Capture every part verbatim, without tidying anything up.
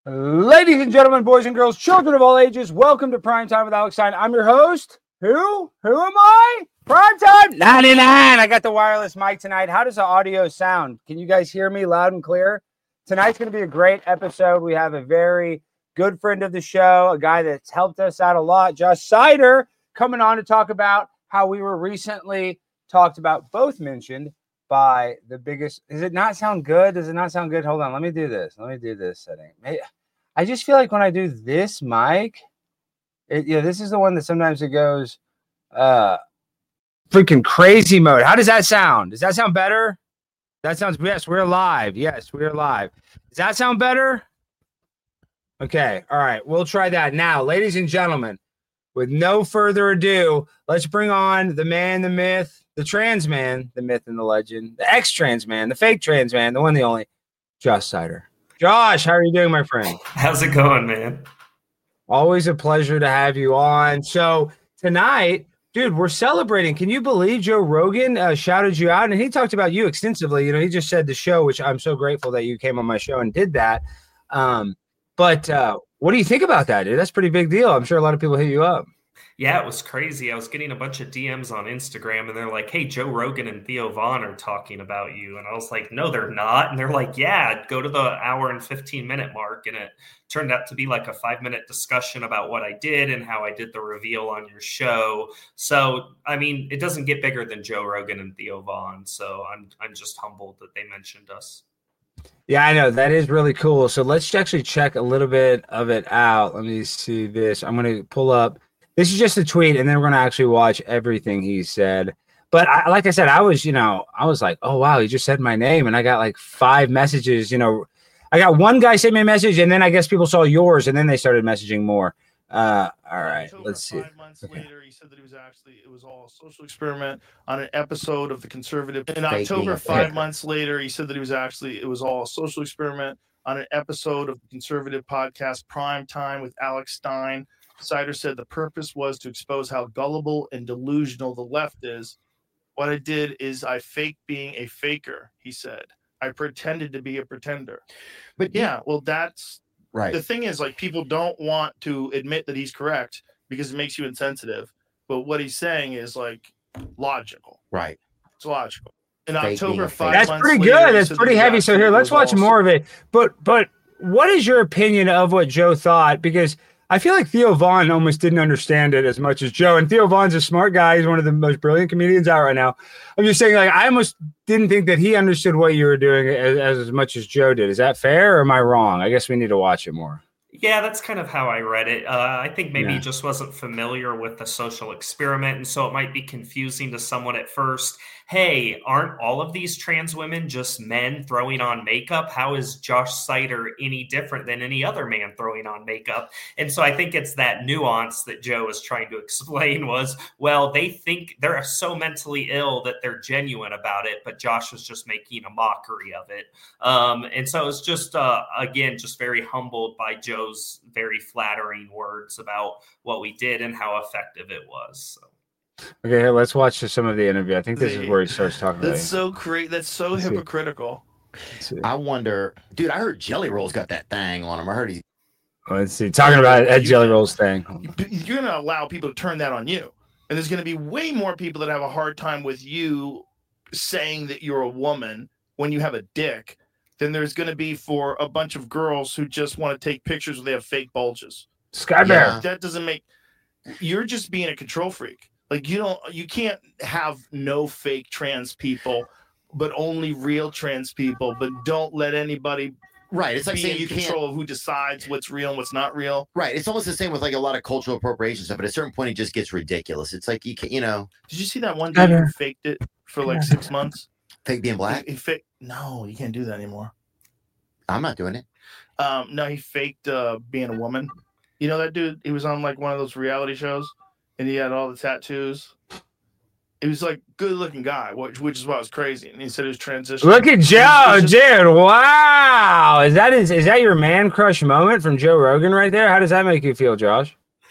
Ladies and gentlemen, boys and girls, children of all ages, welcome to Prime Time with Alex Stein. I'm your host. Who? Who am I? Prime Time ninety-nine. I got the wireless mic tonight. How does the audio sound? Can you guys hear me loud and clear? Tonight's going to be a great episode. We have a very good friend of the show, a guy that's helped us out a lot, Josh Sider, coming on to talk about how we were recently talked about, both mentioned by the biggest. Does it not sound good? Does it not sound good? Hold on. Let me do this. Let me do this setting. I just feel like when I do this mic, it, yeah, this is the one that sometimes it goes uh, freaking crazy mode. How does that sound? Does that sound better? That sounds, yes, we're live. Yes, we're live. Does that sound better? Okay. All right. We'll try that. Now, ladies and gentlemen, with no further ado, let's bring on the man, the myth, the trans man, the myth and the legend, the ex-trans man, the fake trans man, the one, the only, Josh Sider. Josh, how are you doing, my friend? How's it going, man? Always a pleasure to have you on. So tonight, dude, we're celebrating. Can you believe Joe Rogan uh, shouted you out? And he talked about you extensively. You know, he just said the show, which I'm so grateful that you came on my show and did that. Um, but uh, what do you think about that, dude? That's a pretty big deal. I'm sure a lot of people hit you up. Yeah, it was crazy. I was getting a bunch of D Ms on Instagram, and they're like, hey, Joe Rogan and Theo Von are talking about you. And I was like, no, they're not. And they're like, yeah, go to the hour and fifteen minute mark. And it turned out to be like a five minute discussion about what I did and how I did the reveal on your show. So, I mean, it doesn't get bigger than Joe Rogan and Theo Von. So I'm I'm just humbled that they mentioned us. Yeah, I know. That is really cool. So let's actually check a little bit of it out. Let me see this. I'm going to pull up. This is just a tweet, and then we're going to actually watch everything he said. But I, like I said, I was, you know, I was like, oh, wow, he just said my name. And I got like five messages, you know. I got one guy sent me a message, and then I guess people saw yours, and then they started messaging more. Uh, all right, October, let's see. Five months okay. later, he said that he was actually, it was all a social experiment on an episode of the Conservative. In October, five months later, he said that he was actually, it was all a social experiment on an episode of the Conservative podcast, Prime Time with Alex Stein. Sider said the purpose was to expose how gullible and delusional the left is. What I did is I faked being a faker, he said. I pretended to be a pretender. But yeah, well, that's right. The thing is, like, people don't want to admit that he's correct because it makes you insensitive. But what he's saying is, like, logical. Right. It's logical. In October, five That's months pretty later, good. That's pretty heavy. So here, let's watch more of it. But but what is your opinion of what Joe thought? Because I feel like Theo Von almost didn't understand it as much as Joe. And Theo Von's a smart guy. He's one of the most brilliant comedians out right now. I'm just saying, like, I almost didn't think that he understood what you were doing as, as, as much as Joe did. Is that fair, or am I wrong? I guess we need to watch it more. Yeah, that's kind of how I read it. Uh, I think maybe Yeah. he just wasn't familiar with the social experiment, and so it might be confusing to someone at first. Hey, aren't all of these trans women just men throwing on makeup? How is Josh Sider any different than any other man throwing on makeup? And so I think it's that nuance that Joe was trying to explain was, well, they think they're so mentally ill that they're genuine about it, but Josh was just making a mockery of it. Um, and so it's just, uh, again, just very humbled by Joe's very flattering words about what we did and how effective it was. So. Okay, let's watch some of the interview. I think this is where he starts talking about it. That's so great. That's so Let's hypocritical. see. I wonder, dude, I heard Jelly Roll's got that thing on him. I heard he. Let's see. Talking about Ed Jelly Roll's thing. You're going to allow people to turn that on you. And there's going to be way more people that have a hard time with you saying that you're a woman when you have a dick than there's going to be for a bunch of girls who just want to take pictures where they have fake bulges. Sky Bear. Yeah. That doesn't make, you're just being a control freak. Like, you don't, you can't have no fake trans people, but only real trans people, but don't let anybody Right. It's like be saying in you control can't. of who decides what's real and what's not real. Right. It's almost the same with like a lot of cultural appropriation stuff. But at a certain point, it just gets ridiculous. It's like you can, you know, Did you see that one dude who faked it for like six months? fake being black. He, he faked, no, you can't do that anymore. I'm not doing it. Um, no, he faked uh, being a woman. You know that dude? He was on like one of those reality shows, and he had all the tattoos. He was like good-looking guy, which which is why it was crazy. And he said he was transitioning. Look at Joe, just, dude! Wow, is that is, is that your man crush moment from Joe Rogan right there? How does that make you feel, Josh?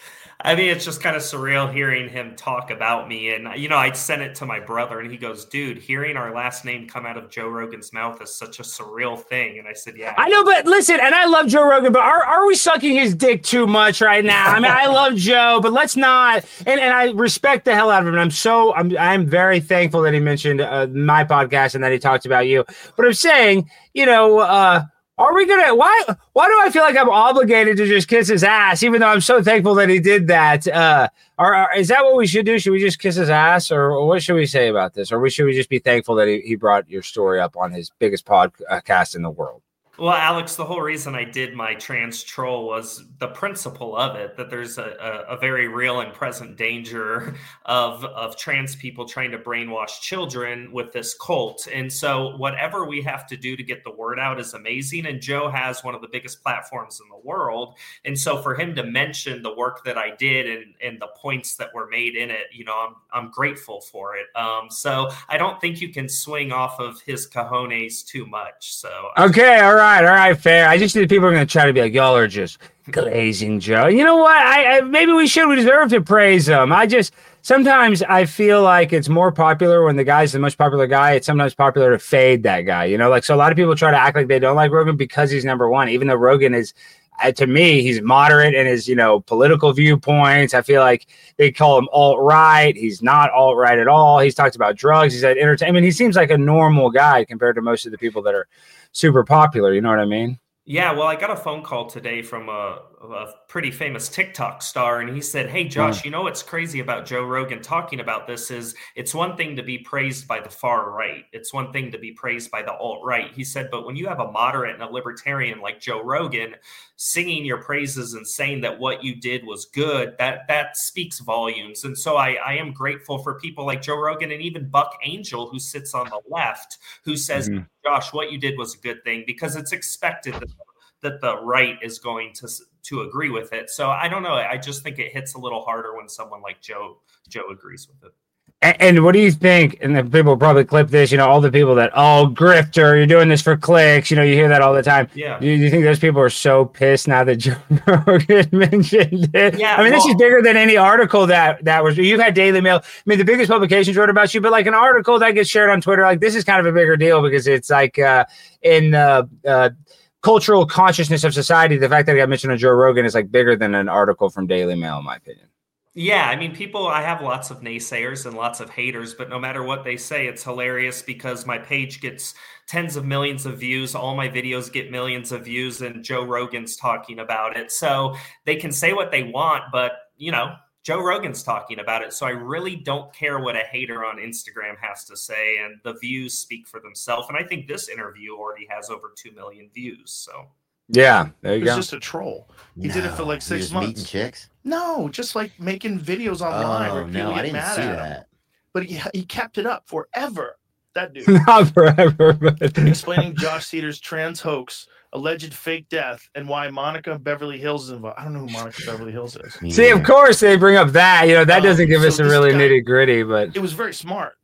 I mean, it's just kind of surreal hearing him talk about me. And, you know, I sent it to my brother and he goes, dude, hearing our last name come out of Joe Rogan's mouth is such a surreal thing. And I said, yeah. I know, but listen, and I love Joe Rogan, but are, are we sucking his dick too much right now? I mean, I love Joe, but let's not. And, and I respect the hell out of him. And I'm so, I'm, I'm very thankful that he mentioned uh, my podcast and that he talked about you. But I'm saying, you know, uh, Are we gonna? Why? Why do I feel like I'm obligated to just kiss his ass, even though I'm so thankful that he did that? Uh, are, are, is that what we should do? Should we just kiss his ass, or, or what should we say about this? Or we should we just be thankful that he, he brought your story up on his biggest podcast in the world? Well, Alex, the whole reason I did my trans troll was the principle of it, that there's a, a, a very real and present danger of, of trans people trying to brainwash children with this cult. And so whatever we have to do to get the word out is amazing. And Joe has one of the biggest platforms in the world. And so for him to mention the work that I did and, and the points that were made in it, you know, I'm, I'm grateful for it. Um, so I don't think you can swing off of his cojones too much. So okay, all right. All right, all right, fair. I just think people are going to try to be like, y'all are just glazing Joe. You know what? I, I maybe we should. We deserve to praise him. I just sometimes I feel like it's more popular when the guy's the most popular guy. It's sometimes popular to fade that guy. You know, like so a lot of people try to act like they don't like Rogan because he's number one, even though Rogan is. Uh, to me, he's moderate in his, you know, political viewpoints. I feel like they call him alt-right. He's not alt-right at all. He's talked about drugs. He's had entertainment. He seems like a normal guy compared to most of the people that are super popular. You know what I mean? Yeah, well, I got a phone call today from a, a pretty famous TikTok star, and he said, hey, Josh, mm. you know what's crazy about Joe Rogan talking about this is it's one thing to be praised by the far right. It's one thing to be praised by the alt-right. He said, but when you have a moderate and a libertarian like Joe Rogan singing your praises and saying that what you did was good, that that speaks volumes. And so I, I am grateful for people like Joe Rogan and even Buck Angel, who sits on the left, who says, mm-hmm. Josh, what you did was a good thing, because it's expected that, that the right is going to to agree with it. So I don't know. I just think it hits a little harder when someone like Joe Joe agrees with it. And, and what do you think? And the people probably clip this, you know, all the people that, oh, grifter, you're doing this for clicks. You know, you hear that all the time. Yeah. Do you, do you think those people are so pissed now that Joe Rogan mentioned it? Yeah. I mean, well, this is bigger than any article that, that was, you've had Daily Mail. I mean, the biggest publications wrote about you, but like an article that gets shared on Twitter, like this is kind of a bigger deal because it's like uh, in uh, uh, cultural consciousness of society. The fact that I got mentioned on Joe Rogan is like bigger than an article from Daily Mail, in my opinion. Yeah, I mean, people, I have lots of naysayers and lots of haters, but no matter what they say, it's hilarious because my page gets tens of millions of views. All my videos get millions of views, and Joe Rogan's talking about it. So they can say what they want, but, you know, Joe Rogan's talking about it. So I really don't care what a hater on Instagram has to say, and the views speak for themselves. And I think this interview already has over two million views, so. Yeah, there you it was go. just a troll. He no, did it for like six just months. Meeting chicks? No, just like making videos online. Oh where no, get I didn't mad see at that. him. But he he kept it up forever. That dude. Not forever, but explaining Josh Cedars' trans hoax, alleged fake death, and why Monica Beverly Hills is involved. I don't know who Monica Beverly Hills is. Me see, neither. of course they bring up that. You know, that Um, doesn't give so us a this really guy- nitty gritty, but It was very smart.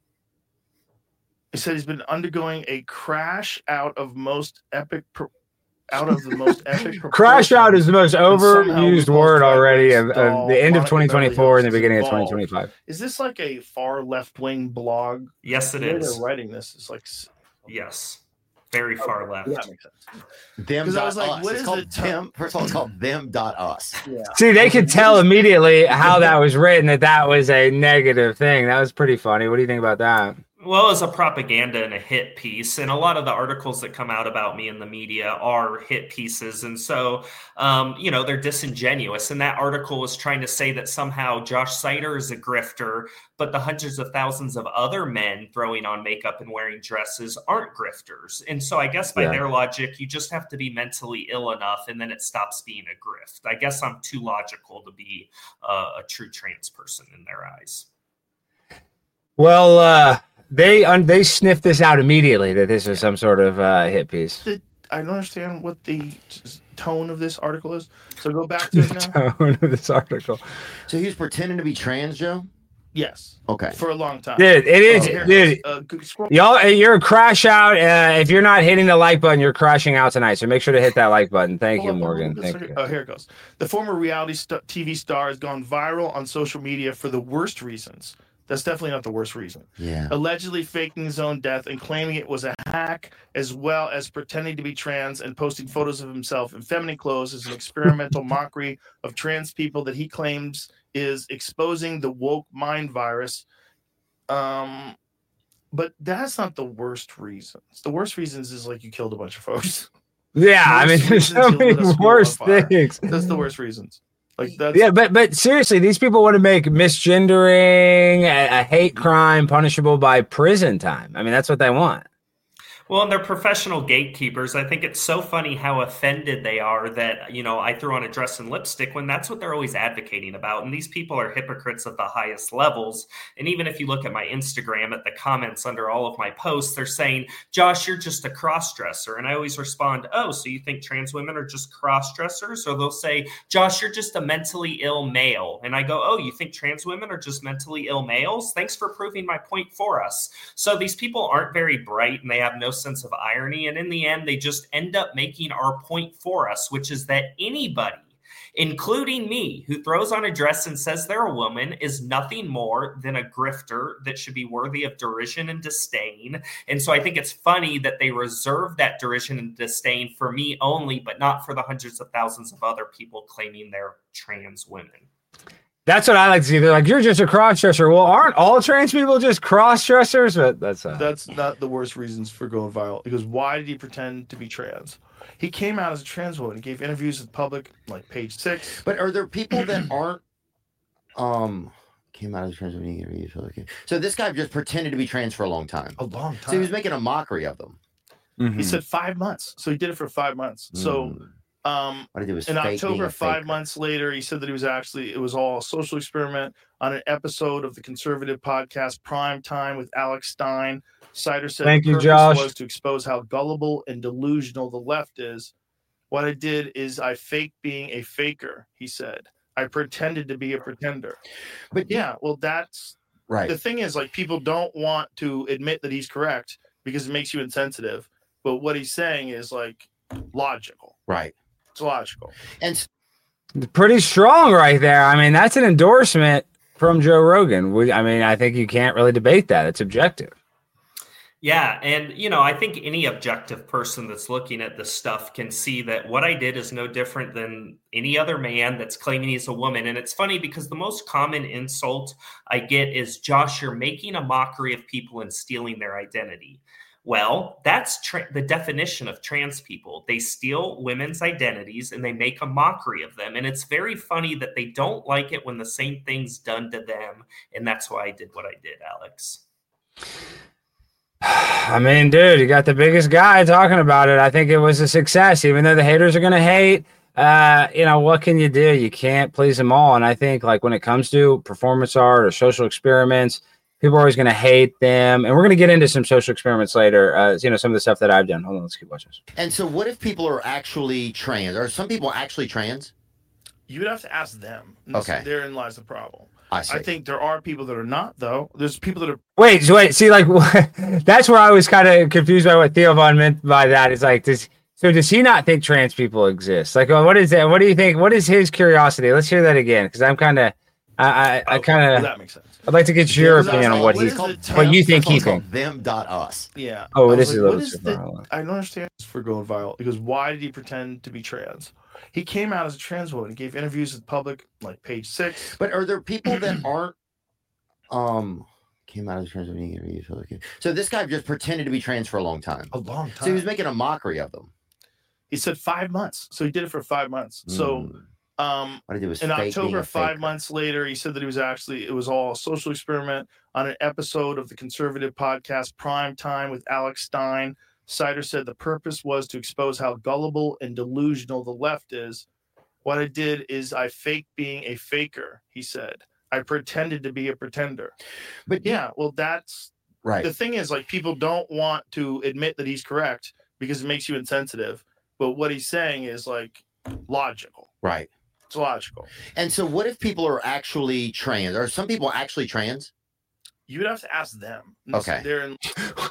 He said he's been undergoing a crash out of most epic. Pro- out of the most epic. crash out is the most somehow overused RuPaul's word Drag already Race of, of doll, the end of Monica twenty twenty-four and the Beverly beginning of Hills twenty is twenty-five. Is this like a far left wing blog? Yes, it The way is. they're writing this is like. Yes. Very far left. That makes sense. Them 'Cause I dot was like, us. what It's is called it to- them. First of all, it's called them dot us. Yeah. See, they could What tell is- immediately how that was written, that that was a negative thing. That was pretty funny. What do you think about that? Well, it was a propaganda and a hit piece, and a lot of the articles that come out about me in the media are hit pieces, and so, um, you know, they're disingenuous. And that article was trying to say that somehow Josh Sider is a grifter, but the hundreds of thousands of other men throwing on makeup and wearing dresses aren't grifters. And so I guess by Yeah. their logic, you just have to be mentally ill enough, and then it stops being a grift. I guess I'm too logical to be uh, a true trans person in their eyes. Well, uh, they un- they sniffed this out immediately that this was some sort of uh, hit piece. The, I don't understand what the tone of this article is. So go back to it now. Tone of this article. So he was pretending to be trans, Joe? Yes. Okay. For a long time. Dude, it is, Oh, dude. Uh, scroll- Y'all, you're a crash out. Uh, if you're not hitting the like button, you're crashing out tonight. So make sure to hit that like button. Thank you, Hold on, hold on, Morgan. hold on. Thank So you. here- Oh, here it goes. The former reality st- T V star has gone viral on social media for the worst reasons. That's definitely not the worst reason. Yeah. Allegedly faking his own death and claiming it was a hack, as well as pretending to be trans and posting photos of himself in feminine clothes as an experimental mockery of trans people that he claims is exposing the woke mind virus. Um, but that's not the worst reasons. The worst reasons is like you killed a bunch of folks. Yeah, I mean, Worst there's so reasons, many you'll lit a school worse on fire. things. That's the worst reasons. Like that's Yeah, but but seriously, these people want to make misgendering a, a hate crime punishable by prison time. I mean, that's what they want. Well, and they're professional gatekeepers. I think it's so funny how offended they are that, you know, I threw on a dress and lipstick when that's what they're always advocating about. And these people are hypocrites of the highest levels. And even if you look at my Instagram, at the comments under all of my posts, they're saying, Josh, you're just a cross-dresser. And I always respond, oh, so you think trans women are just cross-dressers? Or they'll say, Josh, you're just a mentally ill male. And I go, oh, you think trans women are just mentally ill males? Thanks for proving my point for us. So these people aren't very bright and they have no sense of irony, and in the end they just end up making our point for us, which is that anybody, including me, who throws on a dress and says they're a woman is nothing more than a grifter that should be worthy of derision and disdain. And so I think it's funny that they reserve that derision and disdain for me only, but not for the hundreds of thousands of other people claiming they're trans women. That's what I like to see. They're like, you're just a cross-dresser. Well, aren't all trans people just cross-dressers? But that's uh... that's not the worst reasons for going viral. Because why did he pretend to be trans? He came out as a trans woman. He gave interviews with public, like Page Six. But are there people that aren't um came out as a trans woman? So this guy just pretended to be trans for a long time. A long time. So he was making a mockery of them. Mm-hmm. He said five months. So he did it for five months. So. Mm. Um, what did it was in October, five faker. months later, he said that he was actually, it was all a social experiment on an episode of the conservative podcast Prime Time with Alex Stein. Sider said Thank the you, purpose Josh. was to expose how gullible and delusional the left is. What I did is I faked being a faker, he said. I pretended to be a pretender. But yeah, well, that's right. The thing is, like, people don't want to admit that he's correct because it makes you insensitive. But what he's saying is, like, logical. Right. It's logical. And pretty strong right there. I mean, that's an endorsement from Joe Rogan. We, I mean, I think you can't really debate that. It's objective. Yeah. And, you know, I think any objective person that's looking at this stuff can see that what I did is no different than any other man that's claiming he's a woman. And it's funny because the most common insult I get is, Josh, you're making a mockery of people and stealing their identity. Well, that's tra- the definition of trans people. They steal women's identities and they make a mockery of them. And it's very funny that they don't like it when the same thing's done to them. And that's why I did what I did, Alex. I mean, dude, you got the biggest guy talking about it. I think it was a success, even though the haters are going to hate. Uh, you know, what can you do? You can't please them all. And I think, like, when it comes to performance art or social experiments, people are always going to hate them. And we're going to get into some social experiments later. Uh, you know, some of the stuff that I've done. Hold on, let's keep watching this. And so what if people are actually trans? Are some people actually trans? You would have to ask them. Okay. Therein lies the problem. I see. I think there are people that are not, though. There's people that are. Wait, so wait. See, like, that's where I was kind of confused by what Theo Von meant by that. It's like, does, so does he not think trans people exist? Like, what is that? What do you think? What is his curiosity? Let's hear that again. Because I'm kind of, I, I, I kind of. Well, that makes sense. I'd like to get your Yeah, opinion on what what he's, is it? what you think he It's called thinks. them dot us. Yeah. Oh, I this was is a like, little what is too the- far. Hold on. I don't understand this for going viral. Because why did he pretend to be trans? He came out as a trans woman. He gave interviews with public, like Page Six. But are there people that aren't um came out as a trans woman? So this guy just pretended to be trans for a long time. A long time. So he was making a mockery of them. He said five months. So he did it for five months. So Mm. um, what I did was in fake being October, a five faker. months later, he said that he was actually, it was all a social experiment on an episode of the conservative podcast Prime Time with Alex Stein. Sider said the purpose was to expose how gullible and delusional the left is. What I did is I faked being a faker, he said. I pretended to be a pretender. But Yeah, well, that's right. the thing is, like, people don't want to admit that he's correct because it makes you insensitive. But what he's saying is, like, logical. Right. It's logical. And so what if people are actually trans? Are some people actually trans? You would have to ask them. Okay. They're in-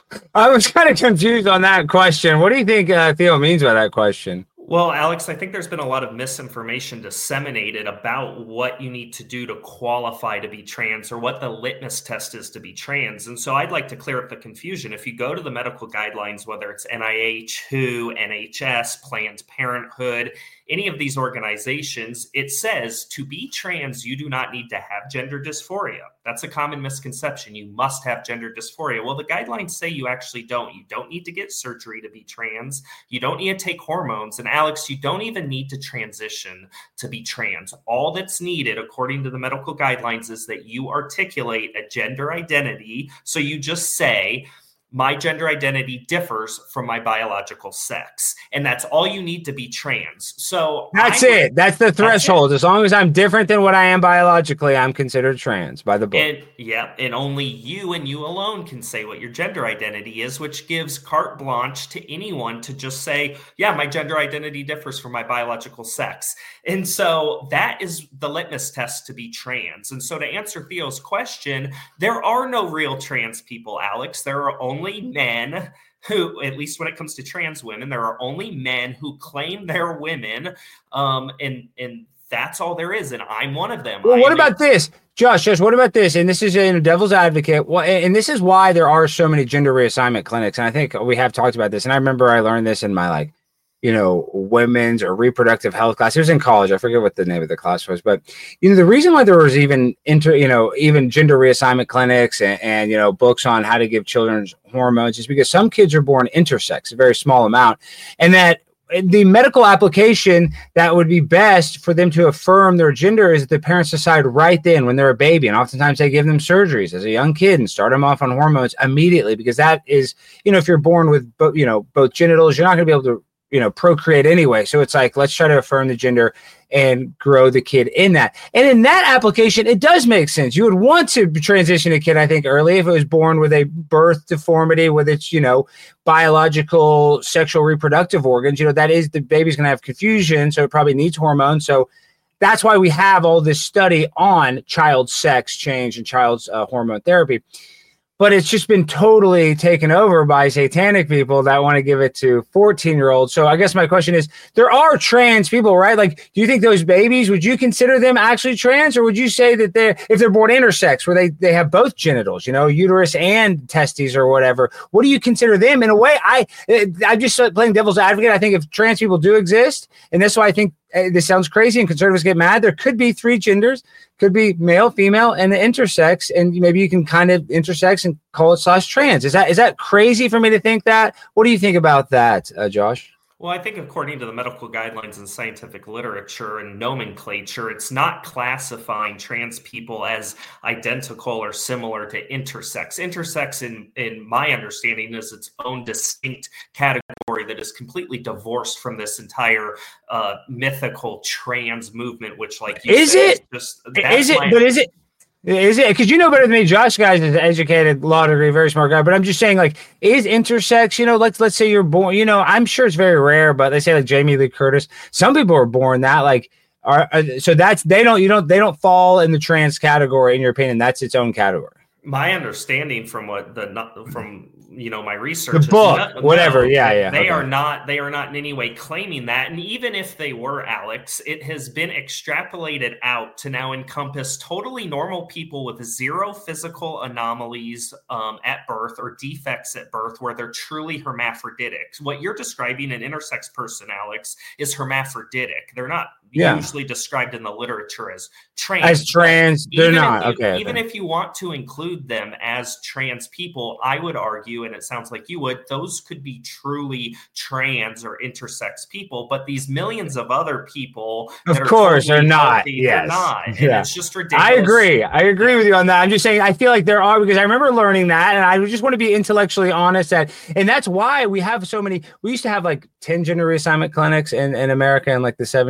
I was kind of confused on that question. What do you think uh, Theo means by that question? Well, Alex, I think there's been a lot of misinformation disseminated about what you need to do to qualify to be trans or what the litmus test is to be trans. And so I'd like to clear up the confusion. If you go to the medical guidelines, whether it's N I H, W H O, N H S, Planned Parenthood, any of these organizations, it says to be trans, you do not need to have gender dysphoria. That's a common misconception. You must have gender dysphoria. Well, the guidelines say you actually don't. You don't need to get surgery to be trans. You don't need to take hormones. And Alex, you don't even need to transition to be trans. All that's needed, according to the medical guidelines, is that you articulate a gender identity. So you just say, my gender identity differs from my biological sex. And that's all you need to be trans. So that's I, it. That's the threshold. As long as I'm different than what I am biologically, I'm considered trans by the book. And yeah, and only you and you alone can say what your gender identity is, which gives carte blanche to anyone to just say, yeah, my gender identity differs from my biological sex. And so that is the litmus test to be trans. And so to answer Theo's question, there are no real trans people, Alex. There are only Only men who, at least when it comes to trans women, there are only men who claim they're women, um, and and that's all there is. And I'm one of them. Well, I what am about a- this, Josh? Josh, what about this? And this is in Devil's Advocate. Well, and this is why there are so many gender reassignment clinics. And I think we have talked about this. And I remember I learned this in my like, you know, women's or reproductive health class. It was in college. I forget what the name of the class was, but you know, the reason why there was even inter, you know, even gender reassignment clinics and, and, you know, books on how to give children hormones is because some kids are born intersex, a very small amount. And that the medical application that would be best for them to affirm their gender is that the parents decide right then when they're a baby. And oftentimes they give them surgeries as a young kid and start them off on hormones immediately, because that is, you know, if you're born with, bo- you know, both genitals, you're not going to be able to, you know, procreate anyway. So it's like, let's try to affirm the gender and grow the kid in that. And in that application, it does make sense. You would want to transition a kid, I think, early if it was born with a birth deformity with its, you know, biological sexual reproductive organs. You know, that is, the baby's going to have confusion. So it probably needs hormones. So that's why we have all this study on child sex change and child's uh, hormone therapy. But it's just been totally taken over by satanic people that want to give it to fourteen-year-olds. So I guess my question is, there are trans people, right? Like, do you think those babies, would you consider them actually trans? Or would you say that they're, if they're born intersex, where they, they have both genitals, you know, uterus and testes or whatever, what do you consider them? In a way, I, I'm just playing devil's advocate. I think if trans people do exist, and that's why I think uh, this sounds crazy and conservatives get mad, there could be three genders. Could be male, female, and the intersex, and maybe you can kind of intersex and call it slash trans. Is that is that crazy for me to think that? What do you think about that, uh, Josh? Well, I think according to the medical guidelines and scientific literature and nomenclature, it's not classifying trans people as identical or similar to intersex. Intersex, in, in my understanding, is its own distinct category that is completely divorced from this entire uh, mythical trans movement, which, like you is said, it? Is, just, is it? But is it? Is it? Because you know better than me. Josh, guys, is an educated, law degree, very smart guy. But I'm just saying, like, is intersex? You know, let's let's say you're born. You know, I'm sure it's very rare, but they say like Jamie Lee Curtis. Some people are born that like are uh, so that's they don't you don't they don't fall in the trans category in your opinion. That's its own category. My understanding from what the from you know my research, the is book, not, whatever, no, yeah, yeah, they okay. are not they are not in any way claiming that. And even if they were, Alex, it has been extrapolated out to now encompass totally normal people with zero physical anomalies um, at birth or defects at birth, where they're truly hermaphroditic. What you're describing, an intersex person, Alex, is hermaphroditic. They're not yeah. usually described in the literature as trans. As trans, they're not. You, okay. Even okay. if you want to include them as trans people, I would argue, and it sounds like you would, those could be truly trans or intersex people. But these millions of other people, of that are course, totally they're not. healthy, Yes. they're not. And yeah. it's just ridiculous. I agree. I agree with you on that. I'm just saying, I feel like there are, because I remember learning that, and I just want to be intellectually honest that, and that's why we have so many. We used to have like ten gender reassignment clinics in, in America in like the seventies and eighties.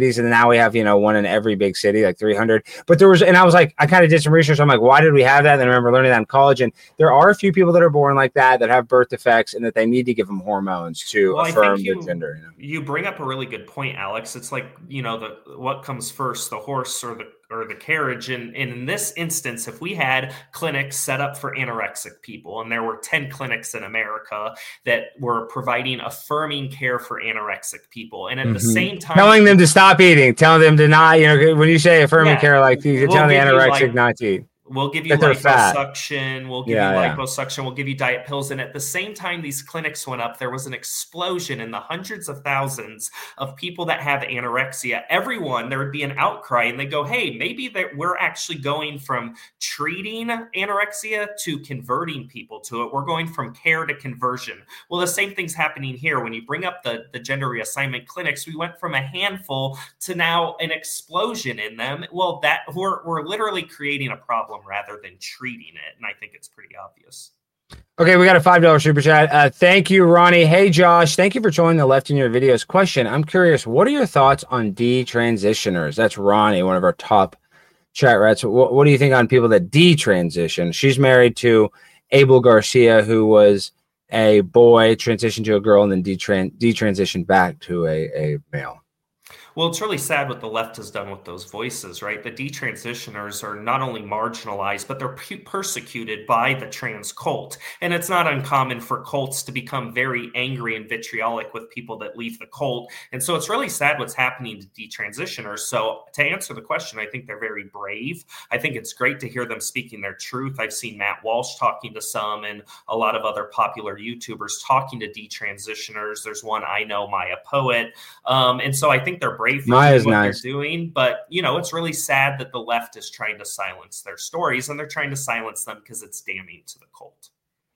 cities, and now we have, you know, one in every big city, like three hundred. But there was, and I was like, I kind of did some research. I'm like, why did we have that? And I remember learning that in college. And there are a few people that are born like that, that have birth defects, and that they need to give them hormones to well, affirm you, their gender. You know? You bring up a really good point, Alex. It's like, you know, the what comes first, the horse or the or the carriage. And, and in this instance, if we had clinics set up for anorexic people, and there were ten clinics in America that were providing affirming care for anorexic people, and at mm-hmm. the same time telling them to stop eating, telling them to not, you know, when you say affirming yeah, care, like you're we'll telling the anorexic like, not to eat. We'll give you liposuction. We'll give yeah, you liposuction. Yeah. We'll give you diet pills. And at the same time these clinics went up, there was an explosion in the hundreds of thousands of people that have anorexia. Everyone, there would be an outcry, and they go, hey, maybe that we're actually going from treating anorexia to converting people to it. We're going from care to conversion. Well, the same thing's happening here. When you bring up the, the gender reassignment clinics, we went from a handful to now an explosion in them. Well, that we're, we're literally creating a problem rather than treating it. And I think it's pretty obvious. Okay, we got a five dollar super chat. Uh, thank you, Ronnie. Hey, Josh, thank you for joining the Left in Your Videos. Question, I'm curious, what are your thoughts on detransitioners? That's Ronnie, one of our top chat rats. What, what do you think on people that detransition? She's married to Abel Garcia, who was a boy, transitioned to a girl, and then detran- detransitioned back to a, a male. Well, it's really sad what the left has done with those voices, right? The detransitioners are not only marginalized, but they're p- persecuted by the trans cult. And it's not uncommon for cults to become very angry and vitriolic with people that leave the cult. And so it's really sad what's happening to detransitioners. So to answer the question, I think they're very brave. I think it's great to hear them speaking their truth. I've seen Matt Walsh talking to some, and a lot of other popular YouTubers talking to detransitioners. There's one I know, Maya Poet. Um, and so I think they're brave for Maya's what nice. They're doing, but you know, it's really sad that the left is trying to silence their stories, and they're trying to silence them because it's damning to the cult.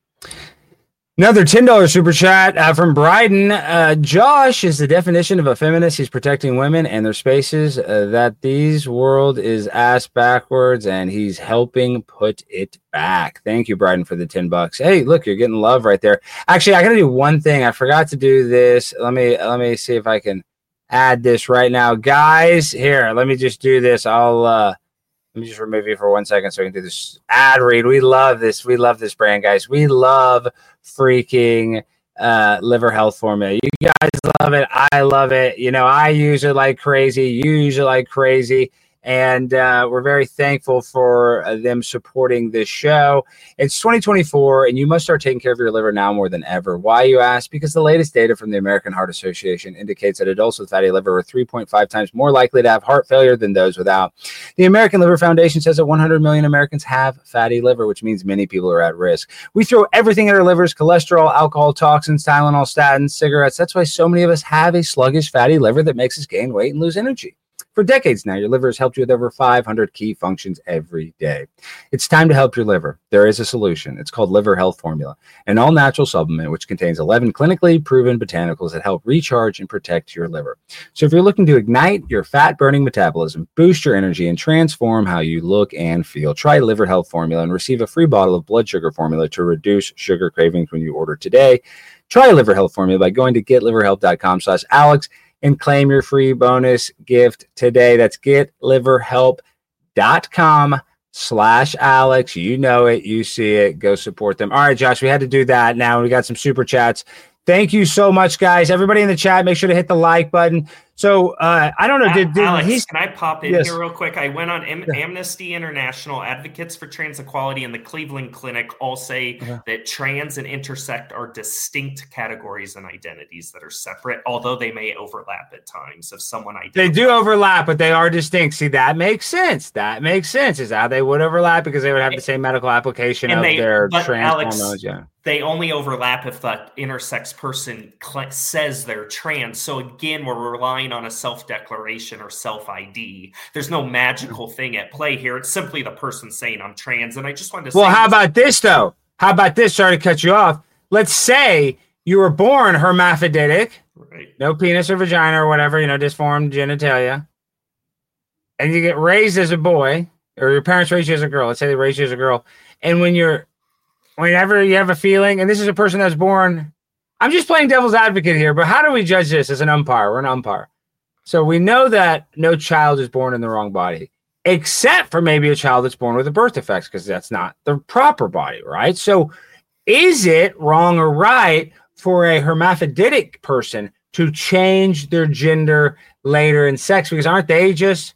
Another ten dollar super chat uh, from Bryden. Uh, Josh is the definition of a feminist. He's protecting women and their spaces. Uh, that these world is ass backwards, and he's helping put it back. Thank you, Bryden, for the ten bucks. Hey, look, you're getting love right there. Actually, I got to do one thing. I forgot to do this. Let me let me see if I can add this right now, guys. Here, let me just do this. I'll uh let me just remove you for one second so we can do this ad read. We love this. We love this brand, guys. We love freaking uh liver health formula. You guys love it. I love it. You know, I use it like crazy. You use it like crazy. And uh, we're very thankful for uh, them supporting this show. It's twenty twenty-four, and you must start taking care of your liver now more than ever. Why, you ask? Because the latest data from the American Heart Association indicates that adults with fatty liver are three point five times more likely to have heart failure than those without. The American Liver Foundation says that one hundred million Americans have fatty liver, which means many people are at risk. We throw everything at our livers: cholesterol, alcohol, toxins, Tylenol, statins, cigarettes. That's why so many of us have a sluggish fatty liver that makes us gain weight and lose energy. For decades now, your liver has helped you with over five hundred key functions every day. It's time to help your liver. There is a solution. It's called Liver Health Formula, an all-natural supplement which contains eleven clinically proven botanicals that help recharge and protect your liver. So if you're looking to ignite your fat-burning metabolism, boost your energy, and transform how you look and feel, try Liver Health Formula and receive a free bottle of blood sugar formula to reduce sugar cravings when you order today. Try Liver Health Formula by going to getliverhelp.com slash Alex and claim your free bonus gift today. That's getliverhelp.com slash Alex. You know it. You see it. Go support them. All right, Josh, we had to do that. Now we got some super chats. Thank you so much, guys. Everybody in the chat, make sure to hit the like button. So uh, I don't know. Did, did Alex, he's, can I pop in yes. here real quick? I went on Am- yeah. Amnesty International, Advocates for Trans Equality, and the Cleveland Clinic all say uh-huh. that trans and intersect are distinct categories and identities that are separate, although they may overlap at times. If someone identifies, they do overlap, but they are distinct. See, that makes sense. That makes sense. Is how they would overlap because they would have the same medical application and of they, their but trans Alex, hormones. Yeah. They only overlap if the intersex person cl- says they're trans. So again, we're relying on a self-declaration or self-I D. There's no magical thing at play here. It's simply the person saying I'm trans. And I just wanted to well, say... Well, how about this, though? How about this? Sorry to cut you off. Let's say you were born hermaphroditic, right? No penis or vagina or whatever, you know, disformed genitalia, and you get raised as a boy, or your parents raised you as a girl. Let's say they raised you as a girl. And when you're Whenever you have a feeling, and this is a person that's born, I'm just playing devil's advocate here, but how do we judge this as an umpire? We're an umpire. So we know that no child is born in the wrong body, except for maybe a child that's born with a birth defect, because that's not the proper body, right? So is it wrong or right for a hermaphroditic person to change their gender later in sex? Because aren't they just